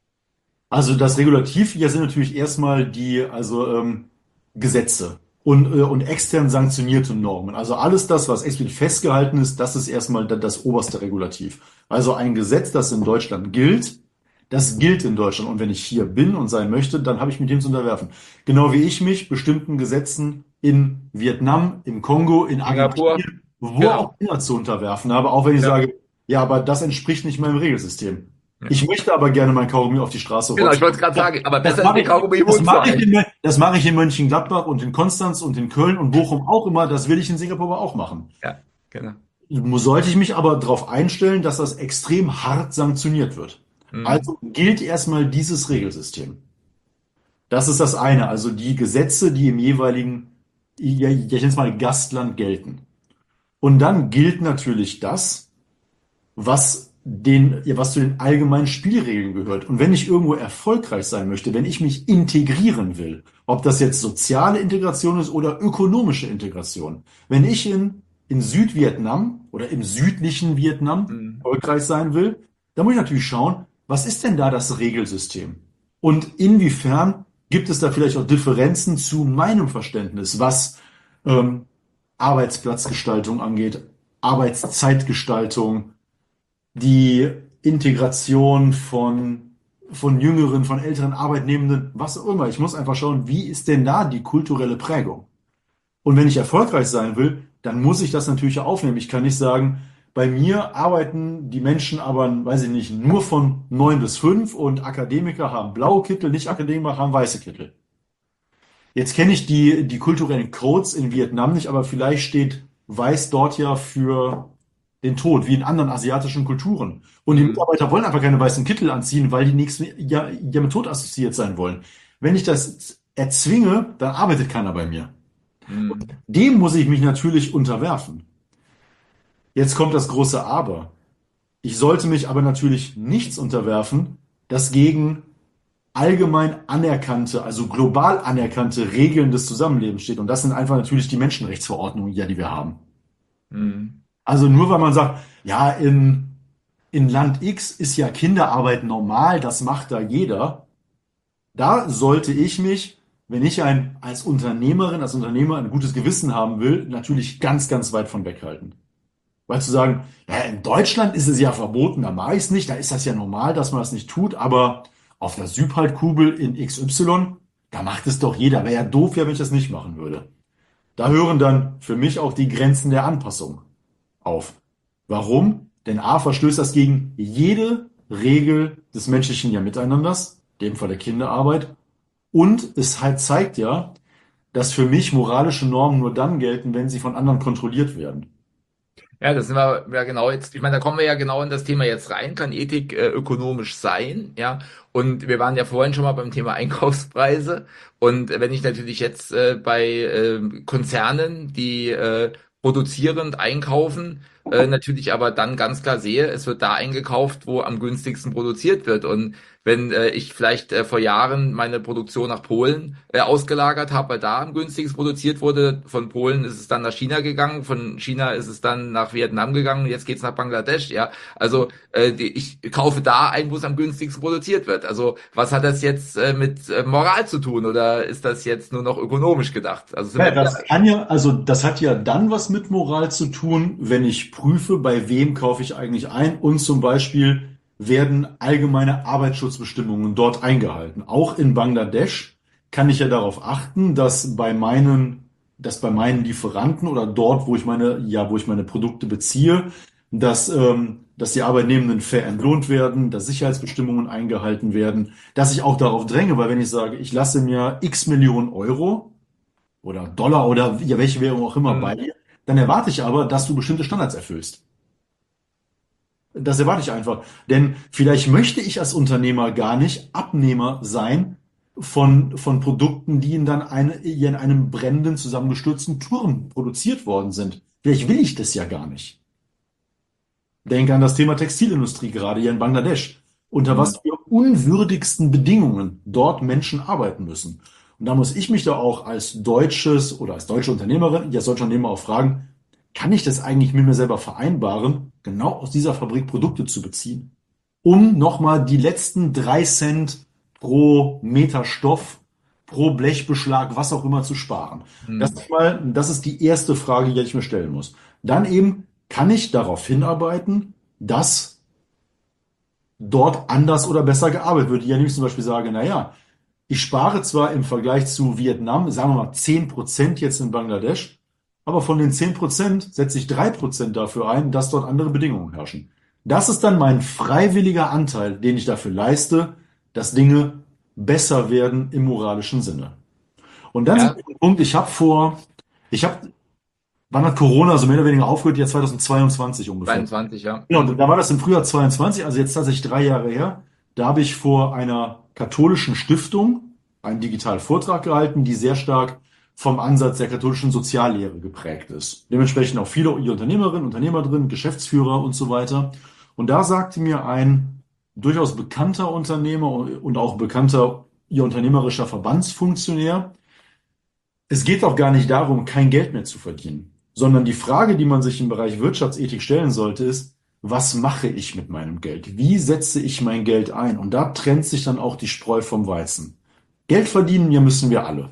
Also das Regulativ hier sind natürlich erstmal die also ähm, Gesetze und, äh, und extern sanktionierte Normen. Also alles das, was explizit festgehalten ist, das ist erstmal da- das oberste Regulativ. Also ein Gesetz, das in Deutschland gilt, das gilt in Deutschland. Und wenn ich hier bin und sein möchte, dann habe ich mich dem zu unterwerfen. Genau wie ich mich bestimmten Gesetzen in Vietnam, im Kongo, in Singapur, Argentinien, wo genau. auch immer zu unterwerfen habe, auch wenn ich Ja. sage, ja, aber das entspricht nicht meinem Regelsystem. Ja. Ich möchte aber gerne mein Kaugummi auf die Straße Genau, ich rotzen. wollte es gerade sagen, aber Das besser ist mache der ich, Kaugummi im das Mund zu mache ich halten. in, das mache ich in Mönchengladbach und in Konstanz und in Köln und Bochum auch immer. Das will ich in Singapur aber auch machen. Ja, genau. Sollte ich mich aber darauf einstellen, dass das extrem hart sanktioniert wird. Mhm. Also gilt erstmal dieses Regelsystem. Das ist das eine, also die Gesetze, die im jeweiligen, ja, ich nenne es mal Gastland gelten. Und dann gilt natürlich das, was den, ja, was zu den allgemeinen Spielregeln gehört. Und wenn ich irgendwo erfolgreich sein möchte, wenn ich mich integrieren will, ob das jetzt soziale Integration ist oder ökonomische Integration, wenn ich in, in Südvietnam oder im südlichen Vietnam Mhm. erfolgreich sein will, dann muss ich natürlich schauen, was ist denn da das Regelsystem? Und inwiefern gibt es da vielleicht auch Differenzen zu meinem Verständnis, was ähm, Arbeitsplatzgestaltung angeht, Arbeitszeitgestaltung, die Integration von, von jüngeren, von älteren Arbeitnehmenden, was auch immer. Ich muss einfach schauen, wie ist denn da die kulturelle Prägung? Und wenn ich erfolgreich sein will, dann muss ich das natürlich aufnehmen. Ich kann nicht sagen, bei mir arbeiten die Menschen aber, weiß ich nicht, nur von neun bis fünf und Akademiker haben blaue Kittel, Nicht-Akademiker haben weiße Kittel. Jetzt kenne ich die, die kulturellen Codes in Vietnam nicht, aber vielleicht steht weiß dort ja für den Tod, wie in anderen asiatischen Kulturen. Und die Mhm. Mitarbeiter wollen einfach keine weißen Kittel anziehen, weil die nichts ja, ja mit Tod assoziiert sein wollen. Wenn ich das erzwinge, dann arbeitet keiner bei mir. Mhm. Dem muss ich mich natürlich unterwerfen. Jetzt kommt das große Aber. Ich sollte mich aber natürlich nichts unterwerfen, das gegen allgemein anerkannte, also global anerkannte Regeln des Zusammenlebens steht. Und das sind einfach natürlich die Menschenrechtsverordnungen, ja, die wir haben. Mhm. Also nur weil man sagt, ja, in, in Land X ist ja Kinderarbeit normal, das macht da jeder. Da sollte ich mich, wenn ich ein, als Unternehmerin, als Unternehmer ein gutes Gewissen haben will, natürlich ganz, ganz weit von weghalten. Weil zu sagen, ja, in Deutschland ist es ja verboten, da mache ich es nicht, da ist das ja normal, dass man das nicht tut, aber auf der Südhalbkugel in X Y, da macht es doch jeder. Wäre ja doof, ja, wenn ich das nicht machen würde. Da hören dann für mich auch die Grenzen der Anpassung auf. Warum? Denn A verstößt das gegen jede Regel des menschlichen ja Miteinanders, in dem Fall der Kinderarbeit. Und es halt zeigt ja, dass für mich moralische Normen nur dann gelten, wenn sie von anderen kontrolliert werden. Ja, das sind wir ja genau jetzt, ich meine, da kommen wir ja genau in das Thema jetzt rein. Kann Ethik äh, ökonomisch sein? Ja, und wir waren ja vorhin schon mal beim Thema Einkaufspreise. Und wenn ich natürlich jetzt äh, bei äh, Konzernen, die äh, produzierend einkaufen, äh, natürlich aber dann ganz klar sehe, es wird da eingekauft, wo am günstigsten produziert wird. Und wenn äh, ich vielleicht äh, vor Jahren meine Produktion nach Polen äh, ausgelagert habe, weil da am günstigsten produziert wurde, von Polen ist es dann nach China gegangen, von China ist es dann nach Vietnam gegangen, jetzt geht's nach Bangladesch, ja. Also äh, die, ich kaufe da ein, wo es am günstigsten produziert wird. Also was hat das jetzt äh, mit äh, Moral zu tun oder ist das jetzt nur noch ökonomisch gedacht? Also sind Ja, wir wieder. das kann ja, also das hat ja dann was mit Moral zu tun, wenn ich prüfe, bei wem kaufe ich eigentlich ein und zum Beispiel werden allgemeine Arbeitsschutzbestimmungen dort eingehalten. Auch in Bangladesch kann ich ja darauf achten, dass bei meinen, dass bei meinen Lieferanten oder dort, wo ich meine, ja, wo ich meine Produkte beziehe, dass, ähm, dass die Arbeitnehmenden fair entlohnt werden, dass Sicherheitsbestimmungen eingehalten werden, dass ich auch darauf dränge, weil wenn ich sage, ich lasse mir x Millionen Euro oder Dollar oder ja, welche Währung auch immer bei Hm, dir, dann erwarte ich aber, dass du bestimmte Standards erfüllst. Das erwarte ich einfach. Denn vielleicht möchte ich als Unternehmer gar nicht Abnehmer sein von, von Produkten, die in dann eine, in einem brennenden, zusammengestürzten Turm produziert worden sind. Vielleicht will ich das ja gar nicht. Denke an das Thema Textilindustrie gerade hier in Bangladesch. Unter hm, was für unwürdigsten Bedingungen dort Menschen arbeiten müssen. Und da muss ich mich da auch als deutsches oder als deutsche Unternehmerin, als deutscher Unternehmer auch fragen, kann ich das eigentlich mit mir selber vereinbaren, genau aus dieser Fabrik Produkte zu beziehen, um nochmal die letzten drei Cent pro Meter Stoff, pro Blechbeschlag, was auch immer zu sparen? Das Hm. ist mal, das ist die erste Frage, die ich mir stellen muss. Dann eben, kann ich darauf hinarbeiten, dass dort anders oder besser gearbeitet wird? Ja, nämlich zum Beispiel sage, na ja, ich spare zwar im Vergleich zu Vietnam, sagen wir mal zehn Prozent jetzt in Bangladesch, aber von den zehn Prozent setze ich drei Prozent dafür ein, dass dort andere Bedingungen herrschen. Das ist dann mein freiwilliger Anteil, den ich dafür leiste, dass Dinge besser werden im moralischen Sinne. Und dann sind Ja, wir am Punkt, ich habe vor, ich habe, wann hat Corona so mehr oder weniger aufgehört? Ja, zweitausendzweiundzwanzig ungefähr. zweiundzwanzig, ja. Genau, da war das im Frühjahr zweiundzwanzig, also jetzt tatsächlich drei Jahre her. Da habe ich vor einer katholischen Stiftung einen digitalen Vortrag gehalten, die sehr stark vom Ansatz der katholischen Soziallehre geprägt ist. Dementsprechend auch viele Unternehmerinnen, Unternehmer drin, Geschäftsführer und so weiter. Und da sagte mir ein durchaus bekannter Unternehmer und auch bekannter ihr unternehmerischer Verbandsfunktionär, es geht doch gar nicht darum, kein Geld mehr zu verdienen, sondern die Frage, die man sich im Bereich Wirtschaftsethik stellen sollte, ist, was mache ich mit meinem Geld? Wie setze ich mein Geld ein? Und da trennt sich dann auch die Spreu vom Weizen. Geld verdienen, ja, müssen wir alle.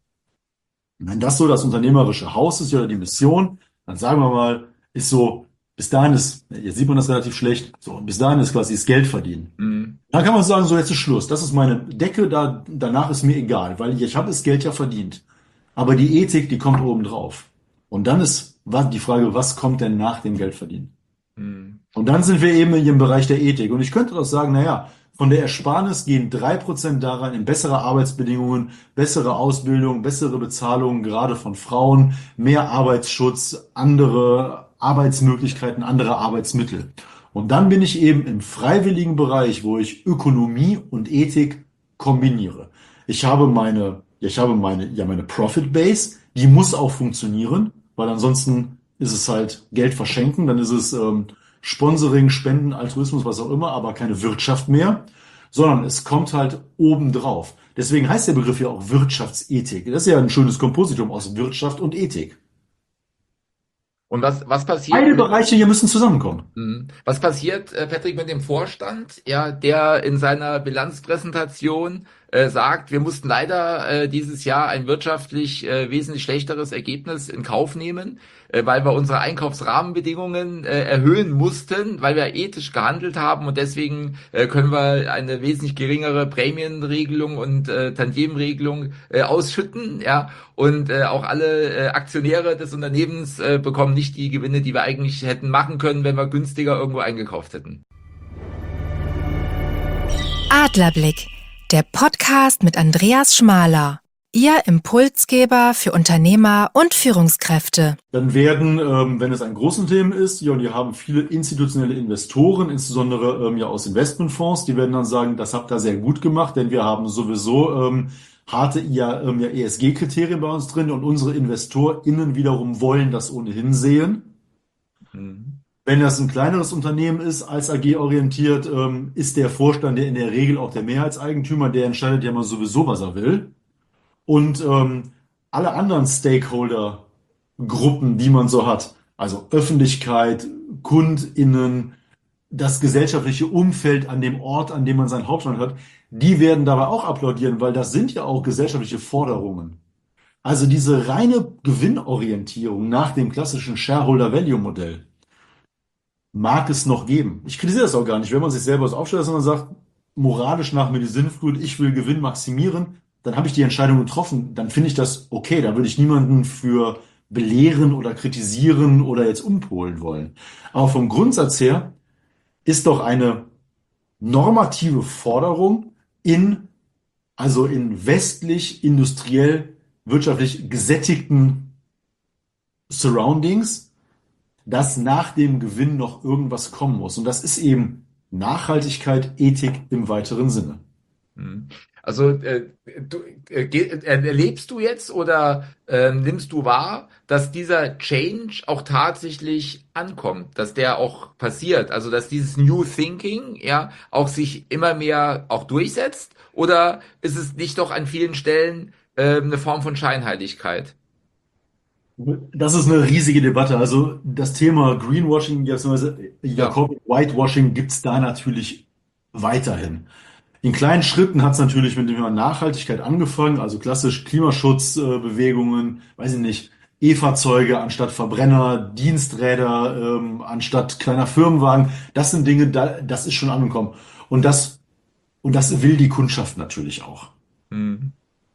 Und wenn das so das unternehmerische Haus ist oder die Mission, dann sagen wir mal, ist so, bis dahin ist, jetzt sieht man das relativ schlecht, so, bis dahin ist quasi das Geld verdienen. Hm. Dann kann man sagen, so jetzt ist Schluss. Das ist meine Decke, da, danach ist mir egal, weil ich habe das Geld ja verdient. Aber die Ethik, die kommt oben drauf. Und dann ist was- die Frage, was kommt denn nach dem Geldverdienen? Hm. Und dann sind wir eben im Bereich der Ethik. Und ich könnte doch sagen, na ja, von der Ersparnis gehen drei Prozent daran in bessere Arbeitsbedingungen, bessere Ausbildung, bessere Bezahlung, gerade von Frauen, mehr Arbeitsschutz, andere Arbeitsmöglichkeiten, andere Arbeitsmittel. Und dann bin ich eben im freiwilligen Bereich, wo ich Ökonomie und Ethik kombiniere. Ich habe meine, ja, ich habe meine, ja, meine Profit Base, die muss auch funktionieren, weil ansonsten ist es halt Geld verschenken, dann ist es ähm, Sponsoring, Spenden, Altruismus, was auch immer, aber keine Wirtschaft mehr, sondern es kommt halt obendrauf. Deswegen heißt der Begriff ja auch Wirtschaftsethik. Das ist ja ein schönes Kompositum aus Wirtschaft und Ethik. Und was, was passiert Beide mit, Bereiche hier müssen zusammenkommen. Mhm. Was passiert, äh, Patrick, mit dem Vorstand, ja, der in seiner Bilanzpräsentation äh, sagt, wir mussten leider äh, dieses Jahr ein wirtschaftlich äh, wesentlich schlechteres Ergebnis in Kauf nehmen, äh, weil wir unsere Einkaufsrahmenbedingungen äh, erhöhen mussten, weil wir ethisch gehandelt haben und deswegen äh, können wir eine wesentlich geringere Prämienregelung und äh, Tantiemenregelung äh, ausschütten, ja, und äh, auch alle äh, Aktionäre des Unternehmens äh, bekommen nicht die Gewinne, die wir eigentlich hätten machen können, wenn wir günstiger irgendwo eingekauft hätten. Adlerblick, der Podcast mit Andreas Schmaler. Ihr Impulsgeber für Unternehmer und Führungskräfte. Dann werden, ähm, wenn es ein großes Unternehmen ist, ja, und ihr haben viele institutionelle Investoren, insbesondere ähm, ja aus Investmentfonds, die werden dann sagen, das habt ihr sehr gut gemacht, denn wir haben sowieso ähm, harte ja, ähm, ja, E S G-Kriterien bei uns drin und unsere InvestorInnen wiederum wollen das ohnehin sehen. Mhm. Wenn das ein kleineres Unternehmen ist, als A G orientiert, ähm, ist der Vorstand, der in der Regel auch der Mehrheitseigentümer, der entscheidet ja mal sowieso, was er will. Und ähm, alle anderen Stakeholder-Gruppen, die man so hat, also Öffentlichkeit, KundInnen, das gesellschaftliche Umfeld an dem Ort, an dem man seinen Hauptstand hat, die werden dabei auch applaudieren, weil das sind ja auch gesellschaftliche Forderungen. Also diese reine Gewinnorientierung nach dem klassischen Shareholder-Value-Modell mag es noch geben. Ich kritisiere das auch gar nicht, wenn man sich selber so aufstellt, sondern sagt, moralisch nach mir die Sinnflut, ich will Gewinn maximieren, dann habe ich die Entscheidung getroffen, dann finde ich das okay, da würde ich niemanden für belehren oder kritisieren oder jetzt umpolen wollen. Aber vom Grundsatz her ist doch eine normative Forderung in, also in westlich, industriell, wirtschaftlich gesättigten Surroundings, dass nach dem Gewinn noch irgendwas kommen muss. Und das ist eben Nachhaltigkeit, Ethik im weiteren Sinne. Mhm. Also äh, du, äh, ge- äh, erlebst du jetzt oder ähm, nimmst du wahr, dass dieser Change auch tatsächlich ankommt, dass der auch passiert, also dass dieses New Thinking ja auch sich immer mehr auch durchsetzt, oder ist es nicht doch an vielen Stellen ähm, eine Form von Scheinheiligkeit? Das ist eine riesige Debatte. Also das Thema Greenwashing, beziehungsweise Ja. Jacob Whitewashing gibt es da natürlich weiterhin. In kleinen Schritten hat es natürlich mit dem Thema Nachhaltigkeit angefangen, also klassisch Klimaschutzbewegungen, weiß ich nicht, E-Fahrzeuge anstatt Verbrenner, Diensträder ähm, anstatt kleiner Firmenwagen. Das sind Dinge, da, das ist schon angekommen. Und das, und das will die Kundschaft natürlich auch. Mhm.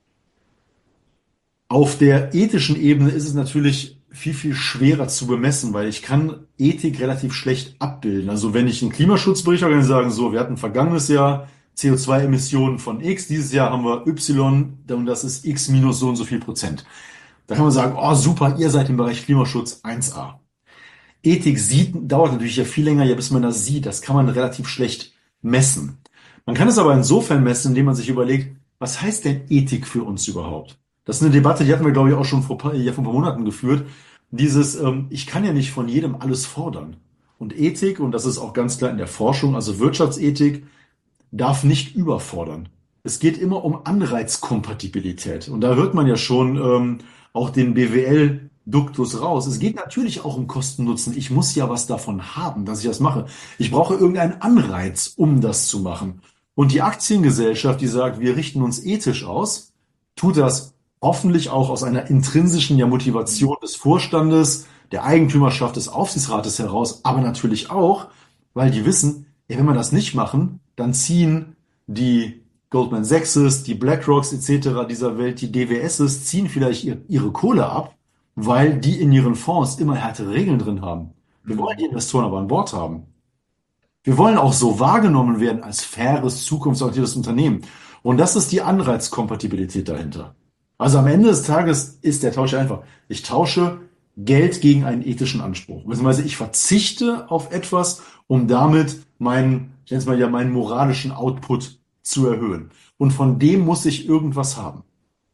Auf der ethischen Ebene ist es natürlich viel, viel schwerer zu bemessen, weil ich kann Ethik relativ schlecht abbilden. Also wenn ich einen Klimaschutzbericht habe, kann ich sagen, so, wir hatten vergangenes Jahr C O zwei Emissionen von X, dieses Jahr haben wir Y und das ist X minus so und so viel Prozent. Da kann man sagen, oh super, ihr seid im Bereich Klimaschutz eins A. Ethik sieht, dauert natürlich ja viel länger, ja, bis man das sieht. Das kann man relativ schlecht messen. Man kann es aber insofern messen, indem man sich überlegt, was heißt denn Ethik für uns überhaupt? Das ist eine Debatte, die hatten wir, glaube ich, auch schon vor, paar- ja, vor ein paar Monaten geführt. Dieses, ähm, ich kann ja nicht von jedem alles fordern. Und Ethik, und das ist auch ganz klar in der Forschung, also Wirtschaftsethik, darf nicht überfordern. Es geht immer um Anreizkompatibilität. Und da hört man ja schon ähm, auch den B W L-Duktus raus. Es geht natürlich auch um Kosten-Nutzen. Ich muss ja was davon haben, dass ich das mache. Ich brauche irgendeinen Anreiz, um das zu machen. Und die Aktiengesellschaft, die sagt, wir richten uns ethisch aus, tut das hoffentlich auch aus einer intrinsischen ja, Motivation des Vorstandes, der Eigentümerschaft, des Aufsichtsrates heraus, aber natürlich auch, weil die wissen, ja, wenn wir das nicht machen, dann ziehen die Goldman Sachses, die BlackRocks et cetera dieser Welt, die D W Ss, ziehen vielleicht ihr, ihre Kohle ab, weil die in ihren Fonds immer härtere Regeln drin haben. Wir wollen die Mhm. Investoren aber an Bord haben. Wir wollen auch so wahrgenommen werden als faires, zukunftsorientiertes Unternehmen. Und das ist die Anreizkompatibilität dahinter. Also am Ende des Tages ist der Tausch einfach. Ich tausche Geld gegen einen ethischen Anspruch. Beziehungsweise ich verzichte auf etwas, um damit meinen, ich nenne es mal ja, meinen moralischen Output zu erhöhen. Und von dem muss ich irgendwas haben.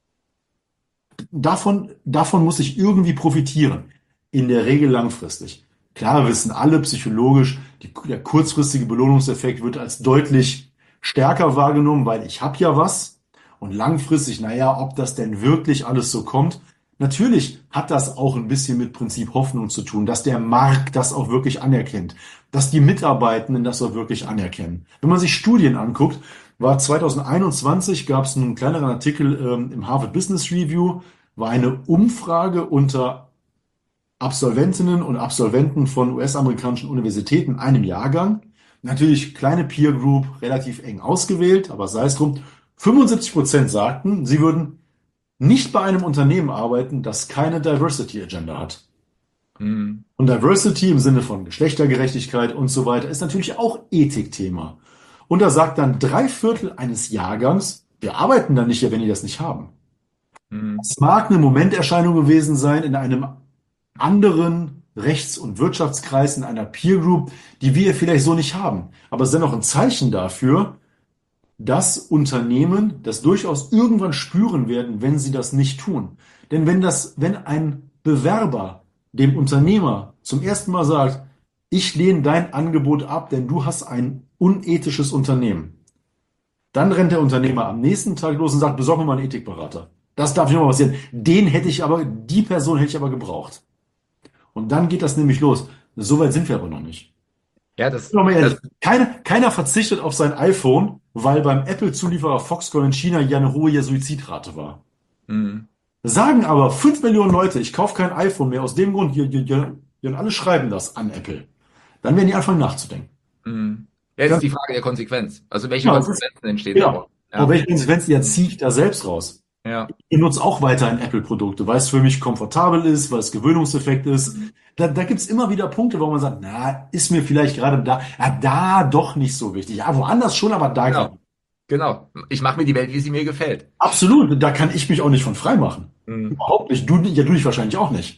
Davon, davon muss ich irgendwie profitieren. In der Regel langfristig. Klar wissen alle psychologisch, die, der kurzfristige Belohnungseffekt wird als deutlich stärker wahrgenommen, weil ich habe ja was. Und langfristig, naja, ob das denn wirklich alles so kommt. Natürlich hat das auch ein bisschen mit Prinzip Hoffnung zu tun, dass der Markt das auch wirklich anerkennt, dass die Mitarbeitenden das auch wirklich anerkennen. Wenn man sich Studien anguckt, war zwanzig einundzwanzig, gab es einen kleineren Artikel ähm, im Harvard Business Review, war eine Umfrage unter Absolventinnen und Absolventen von U S-amerikanischen Universitäten in einem Jahrgang. Natürlich kleine Peer Group, relativ eng ausgewählt, aber sei es drum. fünfundsiebzig Prozent sagten, sie würden nicht bei einem Unternehmen arbeiten, das keine Diversity Agenda hat. Mhm. Und Diversity im Sinne von Geschlechtergerechtigkeit und so weiter ist natürlich auch Ethikthema. Und da sagt dann drei Viertel eines Jahrgangs, wir arbeiten da nicht, wenn die das nicht haben. Mhm. Es mag eine Momenterscheinung gewesen sein in einem anderen Rechts- und Wirtschaftskreis, in einer Peer Group, die wir vielleicht so nicht haben. Aber es ist dennoch ein Zeichen dafür, dass Unternehmen das durchaus irgendwann spüren werden, wenn sie das nicht tun. Denn wenn das, wenn ein Bewerber dem Unternehmer zum ersten Mal sagt, ich lehne dein Angebot ab, denn du hast ein unethisches Unternehmen, dann rennt der Unternehmer am nächsten Tag los und sagt, besorg mir mal einen Ethikberater. Das darf nicht mal passieren. Den hätte ich aber, die Person hätte ich aber gebraucht. Und dann geht das nämlich los. So weit sind wir aber noch nicht. Ja, das, Mal ehrlich, das, keiner, keiner verzichtet auf sein iPhone, weil beim Apple-Zulieferer Foxconn in China ja eine hohe Suizidrate war. mhm. Sagen aber fünf Millionen Leute, ich kaufe kein iPhone mehr aus dem Grund, die, die, die, die, und alle schreiben das an Apple. Dann werden die anfangen nachzudenken. Mhm. Ja, jetzt Dann, ist die Frage der Konsequenz. Also welche ja, das ist, Konsequenzen entstehen daraus? genau. Aber Ja, welche Konsequenz, ja, ziehe ich da selbst raus? ja, Ich nutze auch weiterhin Apple-Produkte, weil es für mich komfortabel ist, weil es Gewöhnungseffekt ist. Da, da gibt es immer wieder Punkte, wo man sagt, na, ist mir vielleicht gerade da, ja, da doch nicht so wichtig. Ja, woanders schon, aber da genau, gerade. genau. Ich mache mir die Welt, wie sie mir gefällt. Absolut, da kann ich mich auch nicht von frei machen. Mhm. Überhaupt nicht. Du, ja, du dich wahrscheinlich auch nicht.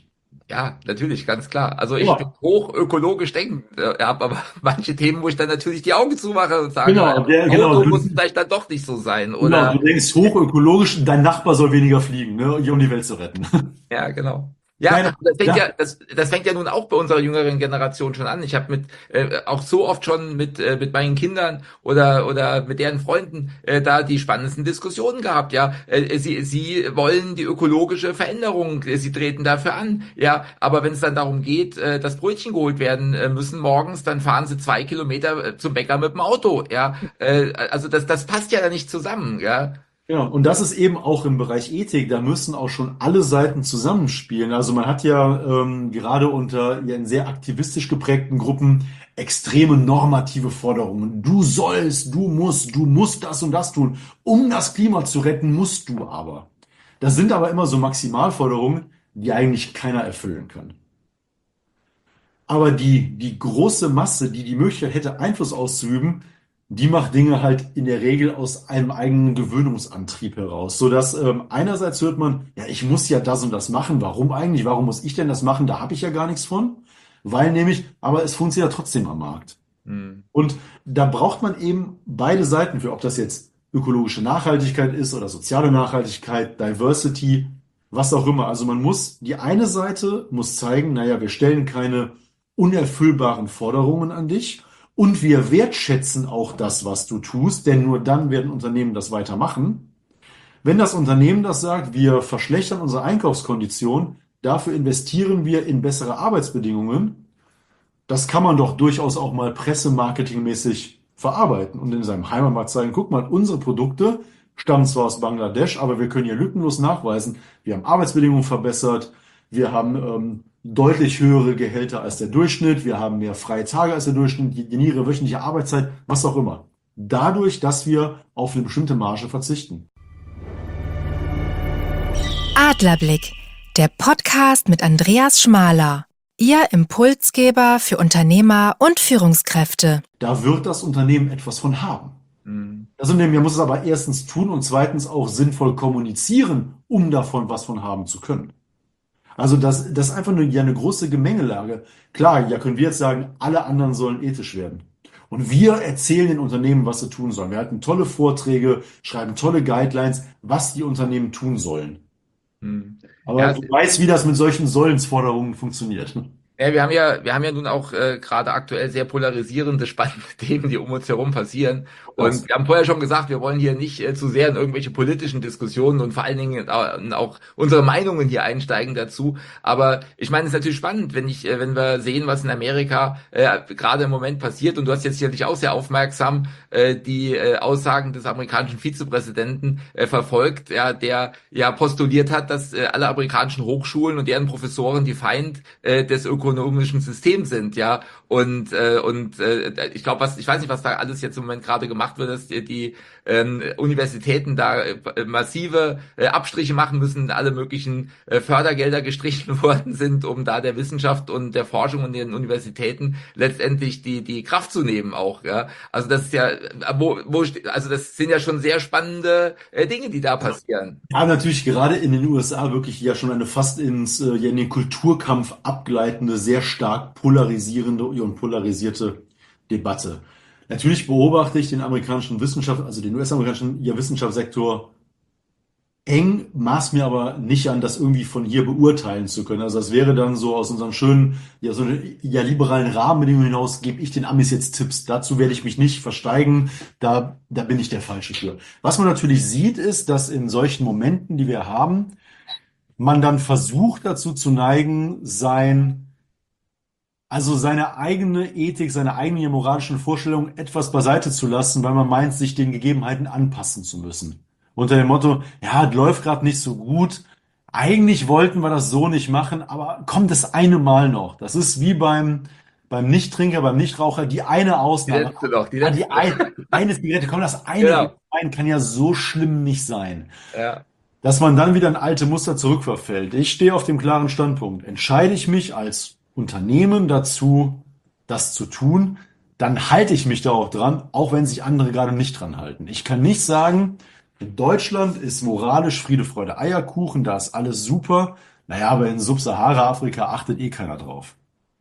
Ja, natürlich, ganz klar. Also ich bin Ja, hoch ökologisch denkend, äh, habe aber manche Themen, wo ich dann natürlich die Augen zumache und sage, naja, genau, der, genau, Auto du, muss vielleicht dann doch nicht so sein. genau, du Oder denkst hochökologisch, dein Nachbar soll weniger fliegen, ne, um die Welt zu retten. ja, genau. Ja, Nein, das fängt ja, ja, das, das fängt ja nun auch bei unserer jüngeren Generation schon an. Ich habe mit äh, auch so oft schon mit äh, mit meinen Kindern oder oder mit deren Freunden äh, da die spannendsten Diskussionen gehabt. Ja, äh, sie sie wollen die ökologische Veränderung, äh, sie treten dafür an. Ja, aber wenn es dann darum geht, äh, dass Brötchen geholt werden äh, müssen morgens, dann fahren sie zwei Kilometer äh, zum Bäcker mit dem Auto. Ja, äh, also das das passt ja da nicht zusammen. Ja. genau. Und das ist eben auch im Bereich Ethik, da müssen auch schon alle Seiten zusammenspielen. Also man hat ja ähm, gerade unter ja, in sehr aktivistisch geprägten Gruppen extreme normative Forderungen. Du sollst, du musst, du musst das und das tun. Um das Klima zu retten, musst du aber. Das sind aber immer so Maximalforderungen, die eigentlich keiner erfüllen kann. Aber die, die große Masse, die die Möglichkeit hätte, Einfluss auszuüben, die macht Dinge halt in der Regel aus einem eigenen Gewöhnungsantrieb heraus. So dass ähm, einerseits hört man, ja, ich muss ja das und das machen. Warum eigentlich? Warum muss ich denn das machen? Da habe ich ja gar nichts von. Weil nämlich, aber es funktioniert ja trotzdem am Markt. Hm. Und da braucht man eben beide Seiten für, ob das jetzt ökologische Nachhaltigkeit ist oder soziale Nachhaltigkeit, Diversity, was auch immer. Also man muss, die eine Seite muss zeigen, naja, wir stellen keine unerfüllbaren Forderungen an dich und wir wertschätzen auch das, was du tust, denn nur dann werden Unternehmen das weitermachen. Wenn das Unternehmen das sagt, wir verschlechtern unsere Einkaufskondition, dafür investieren wir in bessere Arbeitsbedingungen, das kann man doch durchaus auch mal pressemarketingmäßig verarbeiten und in seinem Heimatmarkt zeigen, guck mal, unsere Produkte stammen zwar aus Bangladesch, aber wir können hier lückenlos nachweisen, wir haben Arbeitsbedingungen verbessert, wir haben ähm, deutlich höhere Gehälter als der Durchschnitt, wir haben mehr freie Tage als der Durchschnitt, die ihre wöchentliche Arbeitszeit, was auch immer. Dadurch, dass wir auf eine bestimmte Marge verzichten. Adlerblick, der Podcast mit Andreas Schmaler. Ihr Impulsgeber für Unternehmer und Führungskräfte. Da wird das Unternehmen etwas von haben. Hm. Das Unternehmen muss es aber erstens tun und zweitens auch sinnvoll kommunizieren, um davon was von haben zu können. Also das, das ist einfach nur ja eine große Gemengelage. Klar, ja können wir jetzt sagen, alle anderen sollen ethisch werden. Und wir erzählen den Unternehmen, was sie tun sollen. Wir halten tolle Vorträge, schreiben tolle Guidelines, was die Unternehmen tun sollen. Hm. Aber Ja, du weißt, wie das mit solchen Sollensforderungen funktioniert. Ja, wir haben ja, wir haben ja nun auch äh, gerade aktuell sehr polarisierende, spannende Themen, die um uns herum passieren. Und Das. wir haben vorher schon gesagt, wir wollen hier nicht äh, zu sehr in irgendwelche politischen Diskussionen und vor allen Dingen äh, auch unsere Meinungen hier einsteigen dazu. Aber ich meine, es ist natürlich spannend, wenn ich, äh, wenn wir sehen, was in Amerika äh, gerade im Moment passiert. Und du hast jetzt sicherlich auch sehr aufmerksam äh, die äh, Aussagen des amerikanischen Vizepräsidenten äh, verfolgt, ja, der ja postuliert hat, dass äh, alle amerikanischen Hochschulen und deren Professoren die Feind äh, des ökonomischen System sind, ja. Und äh, und äh, ich glaube, was ich weiß nicht, was da alles jetzt im Moment gerade gemacht wird, dass die, die ähm, Universitäten da äh, massive äh, Abstriche machen müssen, alle möglichen äh, Fördergelder gestrichen worden sind, um da der Wissenschaft und der Forschung und den Universitäten letztendlich die die Kraft zu nehmen auch, ja. Also das ist ja wo wo also das sind ja schon sehr spannende äh, Dinge, die da passieren. Ja, natürlich gerade in den U S A wirklich ja schon eine fast ins, äh, ja, in den Kulturkampf abgleitende, sehr stark polarisierende und polarisierte Debatte. Natürlich beobachte ich den amerikanischen Wissenschaft, also den U S-amerikanischen ja, Wissenschaftssektor eng, maß mir aber nicht an, das irgendwie von hier beurteilen zu können. Also das wäre dann so aus unseren schönen, ja, so eine, ja, liberalen Rahmenbedingungen hinaus, gebe ich den Amis jetzt Tipps. Dazu werde ich mich nicht versteigen. Da, da bin ich der Falsche für. Was man natürlich sieht, ist, dass in solchen Momenten, die wir haben, man dann versucht dazu zu neigen, sein, also seine eigene Ethik, seine eigenen moralischen Vorstellungen etwas beiseite zu lassen, weil man meint, sich den Gegebenheiten anpassen zu müssen. Unter dem Motto, ja, es läuft gerade nicht so gut. Eigentlich wollten wir das so nicht machen, aber kommt das eine Mal noch. Das ist wie beim, beim Nichttrinker, beim Nichtraucher, die eine Die Ausnahme. letzte noch, die Ah, die letzte. ein, eine Zigarette, komm, das eine Genau. rein kann ja so schlimm nicht sein. Ja. Dass man dann wieder in alte Muster zurückverfällt. Ich stehe auf dem klaren Standpunkt. Entscheide ich mich als Unternehmen dazu, das zu tun, dann halte ich mich da auch dran, auch wenn sich andere gerade nicht dran halten. Ich kann nicht sagen, in Deutschland ist moralisch Friede, Freude, Eierkuchen, da ist alles super. Naja, aber in Subsahara-Afrika achtet eh keiner drauf.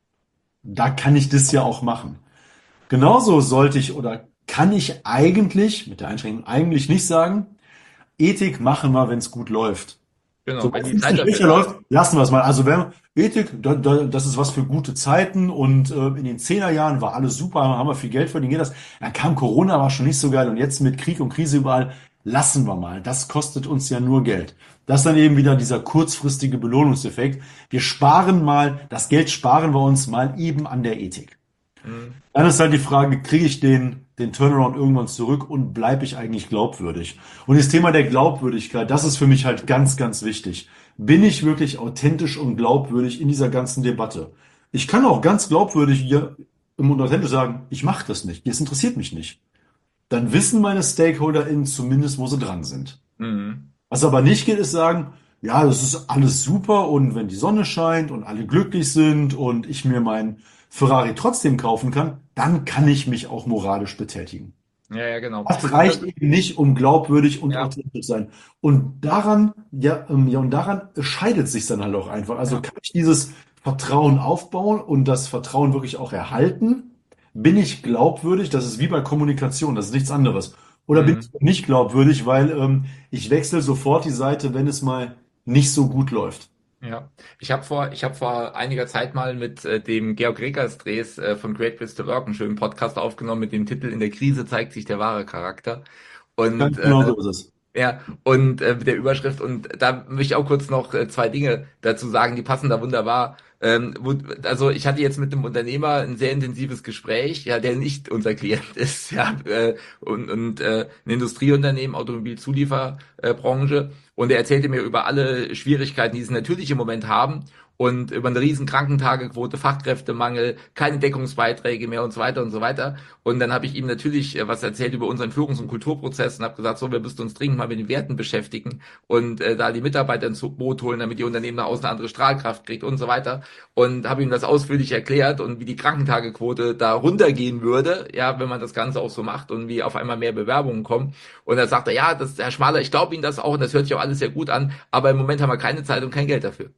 Da kann ich das ja auch machen. Genauso sollte ich oder kann ich eigentlich, mit der Einschränkung eigentlich nicht sagen, Ethik machen wir, wenn es gut läuft. So, Genau, wenn wenn es die ein Zeit bisschen dafür schlechter da läuft, ist. lassen wir es mal. Also wenn Ethik, da, da, das ist was für gute Zeiten und äh, in den Zehnerjahren war alles super, haben wir viel Geld verdient, geht das. Dann kam Corona, war schon nicht so geil und jetzt mit Krieg und Krise überall, lassen wir mal. Das kostet uns ja nur Geld. Das ist dann eben wieder dieser kurzfristige Belohnungseffekt. Wir sparen mal, das Geld sparen wir uns mal eben an der Ethik. Mhm. Dann ist halt die Frage, kriege ich den, den Turnaround irgendwann zurück und bleibe ich eigentlich glaubwürdig? Und das Thema der Glaubwürdigkeit, das ist für mich halt ganz, ganz wichtig. Bin ich wirklich authentisch und glaubwürdig in dieser ganzen Debatte? Ich kann auch ganz glaubwürdig hier und authentisch sagen, ich mache das nicht, das interessiert mich nicht. Dann wissen meine StakeholderInnen zumindest, wo sie dran sind. Mhm. Was aber nicht geht, ist sagen, ja, das ist alles super und wenn die Sonne scheint und alle glücklich sind und ich mir meinen Ferrari trotzdem kaufen kann, dann kann ich mich auch moralisch betätigen. Ja, ja, genau. Das Und das, reicht eben nicht, um glaubwürdig und ja, authentisch zu sein. Und daran, ja, ähm, ja, und daran scheidet sich dann halt auch einfach. Also ja. kann ich dieses Vertrauen aufbauen und das Vertrauen wirklich auch erhalten? Bin ich glaubwürdig? Das ist wie bei Kommunikation, das ist nichts anderes. Oder bin ich Mhm. nicht glaubwürdig, weil ähm, ich wechsle sofort die Seite, wenn es mal nicht so gut läuft. Ja, ich habe vor, ich habe vor einiger Zeit mal mit äh, dem Georg Rekers-Dres äh, von Great Place to Work einen schönen Podcast aufgenommen mit dem Titel In der Krise zeigt sich der wahre Charakter. Und Ganz äh, genau so ist es. ja, und äh, mit der Überschrift, und da möchte ich auch kurz noch äh, zwei Dinge dazu sagen, die passen da wunderbar. Ähm, wo, also ich hatte jetzt mit einem Unternehmer ein sehr intensives Gespräch, ja, der nicht unser Klient ist, ja, äh, und, und äh, ein Industrieunternehmen, Automobilzulieferbranche, und er erzählte mir über alle Schwierigkeiten, die sie natürlich im Moment haben. Und über eine riesen Krankentagequote, Fachkräftemangel, keine Deckungsbeiträge mehr und so weiter und so weiter. Und dann habe ich ihm natürlich äh, was erzählt über unseren Führungs- und Kulturprozess und habe gesagt, so, wir müssten uns dringend mal mit den Werten beschäftigen und äh, da die Mitarbeiter ins Boot holen, damit die Unternehmen nach außen eine andere Strahlkraft kriegt und so weiter. Und habe ihm das ausführlich erklärt und wie die Krankentagequote da runtergehen würde, ja, wenn man das Ganze auch so macht und wie auf einmal mehr Bewerbungen kommen. Und da sagt er, ja, das, Herr Schmaler, ich glaube Ihnen das auch und das hört sich auch alles sehr gut an, aber im Moment haben wir keine Zeit und kein Geld dafür.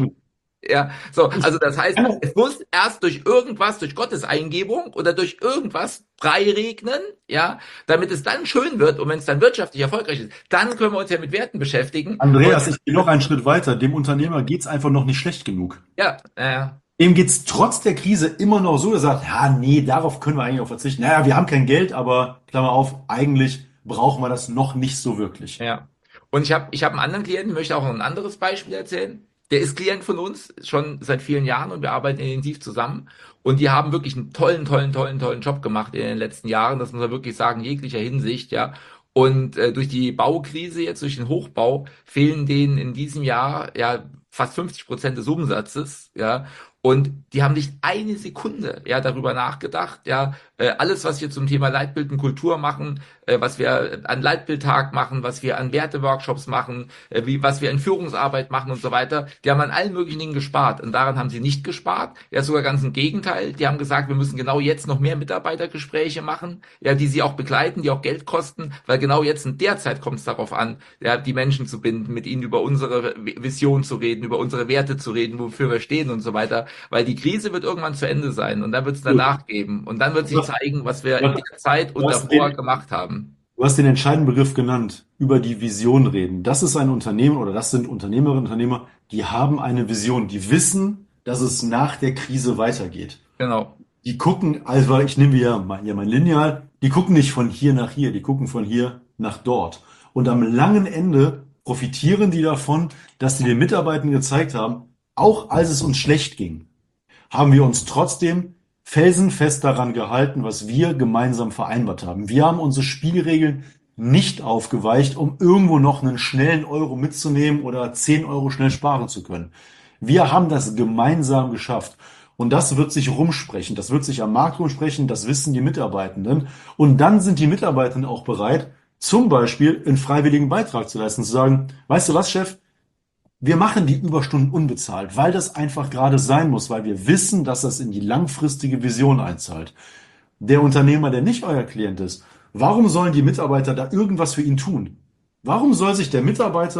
Ja, so, Ich also das heißt, kann es muss erst durch irgendwas, durch Gottes Eingebung oder durch irgendwas freiregnen, ja, damit es dann schön wird und wenn es dann wirtschaftlich erfolgreich ist, dann können wir uns ja mit Werten beschäftigen. Und Andreas, ich gehe noch einen Schritt weiter. Dem Unternehmer geht's einfach noch nicht schlecht genug. ja, äh, Dem geht's trotz der Krise immer noch so, er sagt, ja, nee, darauf können wir eigentlich auch verzichten. Naja, wir haben kein Geld, aber Klammer auf, eigentlich brauchen wir das noch nicht so wirklich. ja. Und ich habe ich hab einen anderen Klienten, möchte auch noch ein anderes Beispiel erzählen. Der ist Klient von uns schon seit vielen Jahren und wir arbeiten intensiv zusammen. Und die haben wirklich einen tollen, tollen, tollen, tollen Job gemacht in den letzten Jahren. Das muss man wirklich sagen, in jeglicher Hinsicht, ja. Und äh, durch die Baukrise, jetzt durch den Hochbau, fehlen denen in diesem Jahr ja fast fünfzig Prozent des Umsatzes, ja. Und die haben nicht eine Sekunde ja darüber nachgedacht, ja, äh, alles, was wir zum Thema Leitbild und Kultur machen, äh, was wir an Leitbildtag machen, was wir an Werteworkshops machen, äh, wie, was wir in Führungsarbeit machen und so weiter, die haben an allen möglichen Dingen gespart. Und daran haben sie nicht gespart. Ja, sogar ganz im Gegenteil. Die haben gesagt, wir müssen genau jetzt noch mehr Mitarbeitergespräche machen, ja, die sie auch begleiten, die auch Geld kosten, weil genau jetzt in der Zeit kommt es darauf an, ja, die Menschen zu binden, mit ihnen über unsere Vision zu reden, über unsere Werte zu reden, wofür wir stehen und so weiter. Weil die Krise wird irgendwann zu Ende sein und dann wird es Gut. danach geben. Und dann wird Du sich hast, zeigen, was wir in du der Zeit und hast davor den, gemacht haben. du hast den entscheidenden Begriff genannt, über die Vision reden. Das ist ein Unternehmen oder das sind Unternehmerinnen und Unternehmer, die haben eine Vision, die wissen, dass es nach der Krise weitergeht. Genau. Die gucken, also ich nehme ja mein, ja mein Lineal, die gucken nicht von hier nach hier, die gucken von hier nach dort. Und am langen Ende profitieren die davon, dass die den Mitarbeitern gezeigt haben, auch als es uns schlecht ging, haben wir uns trotzdem felsenfest daran gehalten, was wir gemeinsam vereinbart haben. Wir haben unsere Spielregeln nicht aufgeweicht, um irgendwo noch einen schnellen Euro mitzunehmen oder zehn Euro schnell sparen zu können. Wir haben das gemeinsam geschafft. Und das wird sich rumsprechen, das wird sich am Markt rumsprechen, das wissen die Mitarbeitenden. Und dann sind die Mitarbeitenden auch bereit, zum Beispiel einen freiwilligen Beitrag zu leisten, zu sagen, weißt du was, Chef, wir machen die Überstunden unbezahlt, weil das einfach gerade sein muss, weil wir wissen, dass das in die langfristige Vision einzahlt. Der Unternehmer, der nicht euer Klient ist, warum sollen die Mitarbeiter da irgendwas für ihn tun? Warum soll sich der Mitarbeiter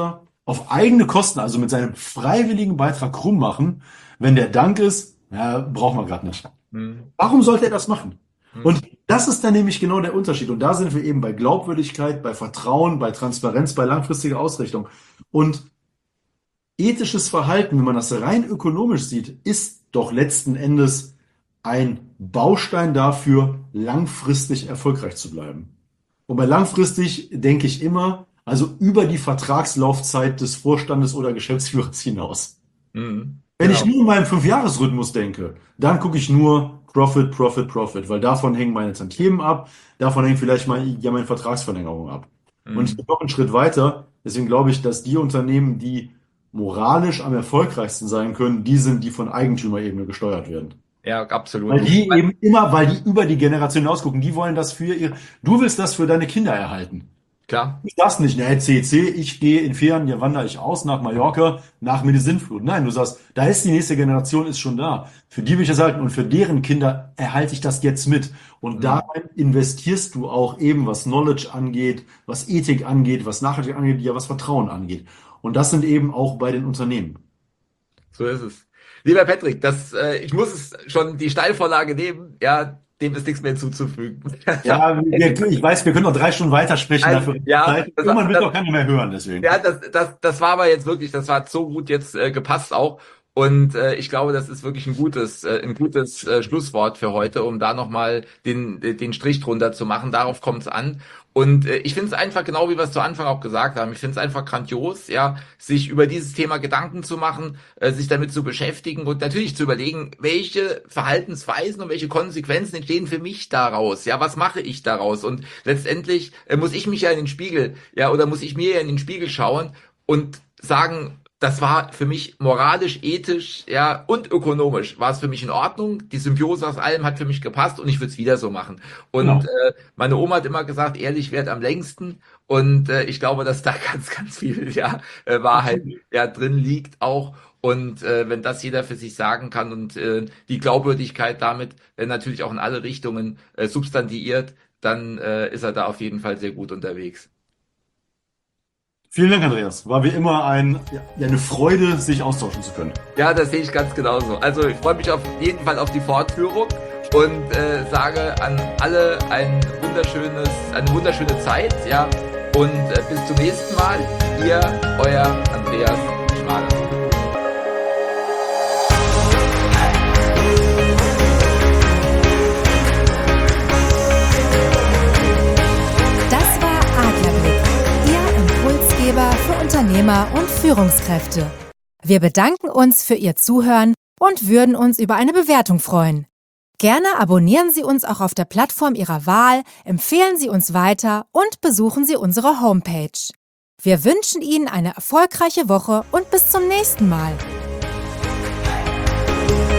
auf eigene Kosten, also mit seinem freiwilligen Beitrag rummachen, wenn der Dank ist, ja, brauchen wir gerade nicht. Hm. Warum sollte er das machen? Hm. Und das ist dann nämlich genau der Unterschied. Und da sind wir eben bei Glaubwürdigkeit, bei Vertrauen, bei Transparenz, bei langfristiger Ausrichtung. Und ethisches Verhalten, wenn man das rein ökonomisch sieht, ist doch letzten Endes ein Baustein dafür, langfristig erfolgreich zu bleiben. Und bei langfristig denke ich immer, also über die Vertragslaufzeit des Vorstandes oder Geschäftsführers hinaus. Hm. Wenn Genau. ich nur in meinem Fünfjahresrhythmus denke, dann gucke ich nur Profit, Profit, Profit, weil davon hängen meine Tantiemen ab, davon hängt vielleicht mein, ja meine Vertragsverlängerung ab. Hm. Und ich gehe noch einen Schritt weiter, deswegen glaube ich, dass die Unternehmen, die moralisch am erfolgreichsten sein können, die sind, die von Eigentümerebene gesteuert werden. Ja, absolut. Weil die eben immer, weil die über die Generation hinausgucken, die wollen das für ihr, du willst das für deine Kinder erhalten. Klar. Du sagst nicht, ne, C C, ich gehe in Ferien, ja wandere ich aus nach Mallorca, nach mir die Sintflut. Nein, du sagst, da ist die nächste Generation, ist schon da. Für die will ich das halten und für deren Kinder erhalte ich das jetzt mit. Und Mhm. darin investierst du auch eben, was Knowledge angeht, was Ethik angeht, was Nachhaltigkeit angeht, ja, was Vertrauen angeht. Und das sind eben auch bei den Unternehmen. So ist es. Lieber Patrick, das, äh, ich muss es schon die Steilvorlage nehmen, ja, dem ist nichts mehr hinzuzufügen. Ja, wir, ich weiß, wir können noch drei Stunden weitersprechen. Also, Dafür. ja, Zeit. das- Irgendwann wird das- doch keiner mehr hören, deswegen. Ja, das, das, das war aber jetzt wirklich, das war so gut jetzt äh, gepasst auch. Und äh, ich glaube, das ist wirklich ein gutes, äh, ein gutes äh, Schlusswort für heute, um da nochmal den, äh, den Strich drunter zu machen. Darauf kommt es an. Und äh, ich finde es einfach, genau wie wir es zu Anfang auch gesagt haben, ich finde es einfach grandios, ja, sich über dieses Thema Gedanken zu machen, äh, sich damit zu beschäftigen und natürlich zu überlegen, welche Verhaltensweisen und welche Konsequenzen entstehen für mich daraus, ja, was mache ich daraus? Und letztendlich äh, muss ich mich ja in den Spiegel, ja, oder muss ich mir ja in den Spiegel schauen und sagen, das war für mich moralisch, ethisch, ja, und ökonomisch war es für mich in Ordnung. Die Symbiose aus allem hat für mich gepasst und ich würde es wieder so machen. Und Genau. äh, meine Oma hat immer gesagt, ehrlich währt am längsten. Und äh, ich glaube, dass da ganz, ganz viel ja, äh, Wahrheit ja drin liegt auch. Und äh, wenn das jeder für sich sagen kann und äh, die Glaubwürdigkeit damit äh, natürlich auch in alle Richtungen äh, substantiiert, dann äh, ist er da auf jeden Fall sehr gut unterwegs. Vielen Dank, Andreas. War wie immer ein, ja, eine Freude, sich austauschen zu können. Ja, das sehe ich ganz genauso. Also ich freue mich auf jeden Fall auf die Fortführung und äh, sage an alle ein wunderschönes, eine wunderschöne Zeit, ja. Und äh, bis zum nächsten Mal. Ihr, euer Andreas Schmaler. Das war Adlerblick, Ihr Impulsgeber für Unternehmer und Führungskräfte. Wir bedanken uns für Ihr Zuhören und würden uns über eine Bewertung freuen. Gerne abonnieren Sie uns auch auf der Plattform Ihrer Wahl, empfehlen Sie uns weiter und besuchen Sie unsere Homepage. Wir wünschen Ihnen eine erfolgreiche Woche und bis zum nächsten Mal.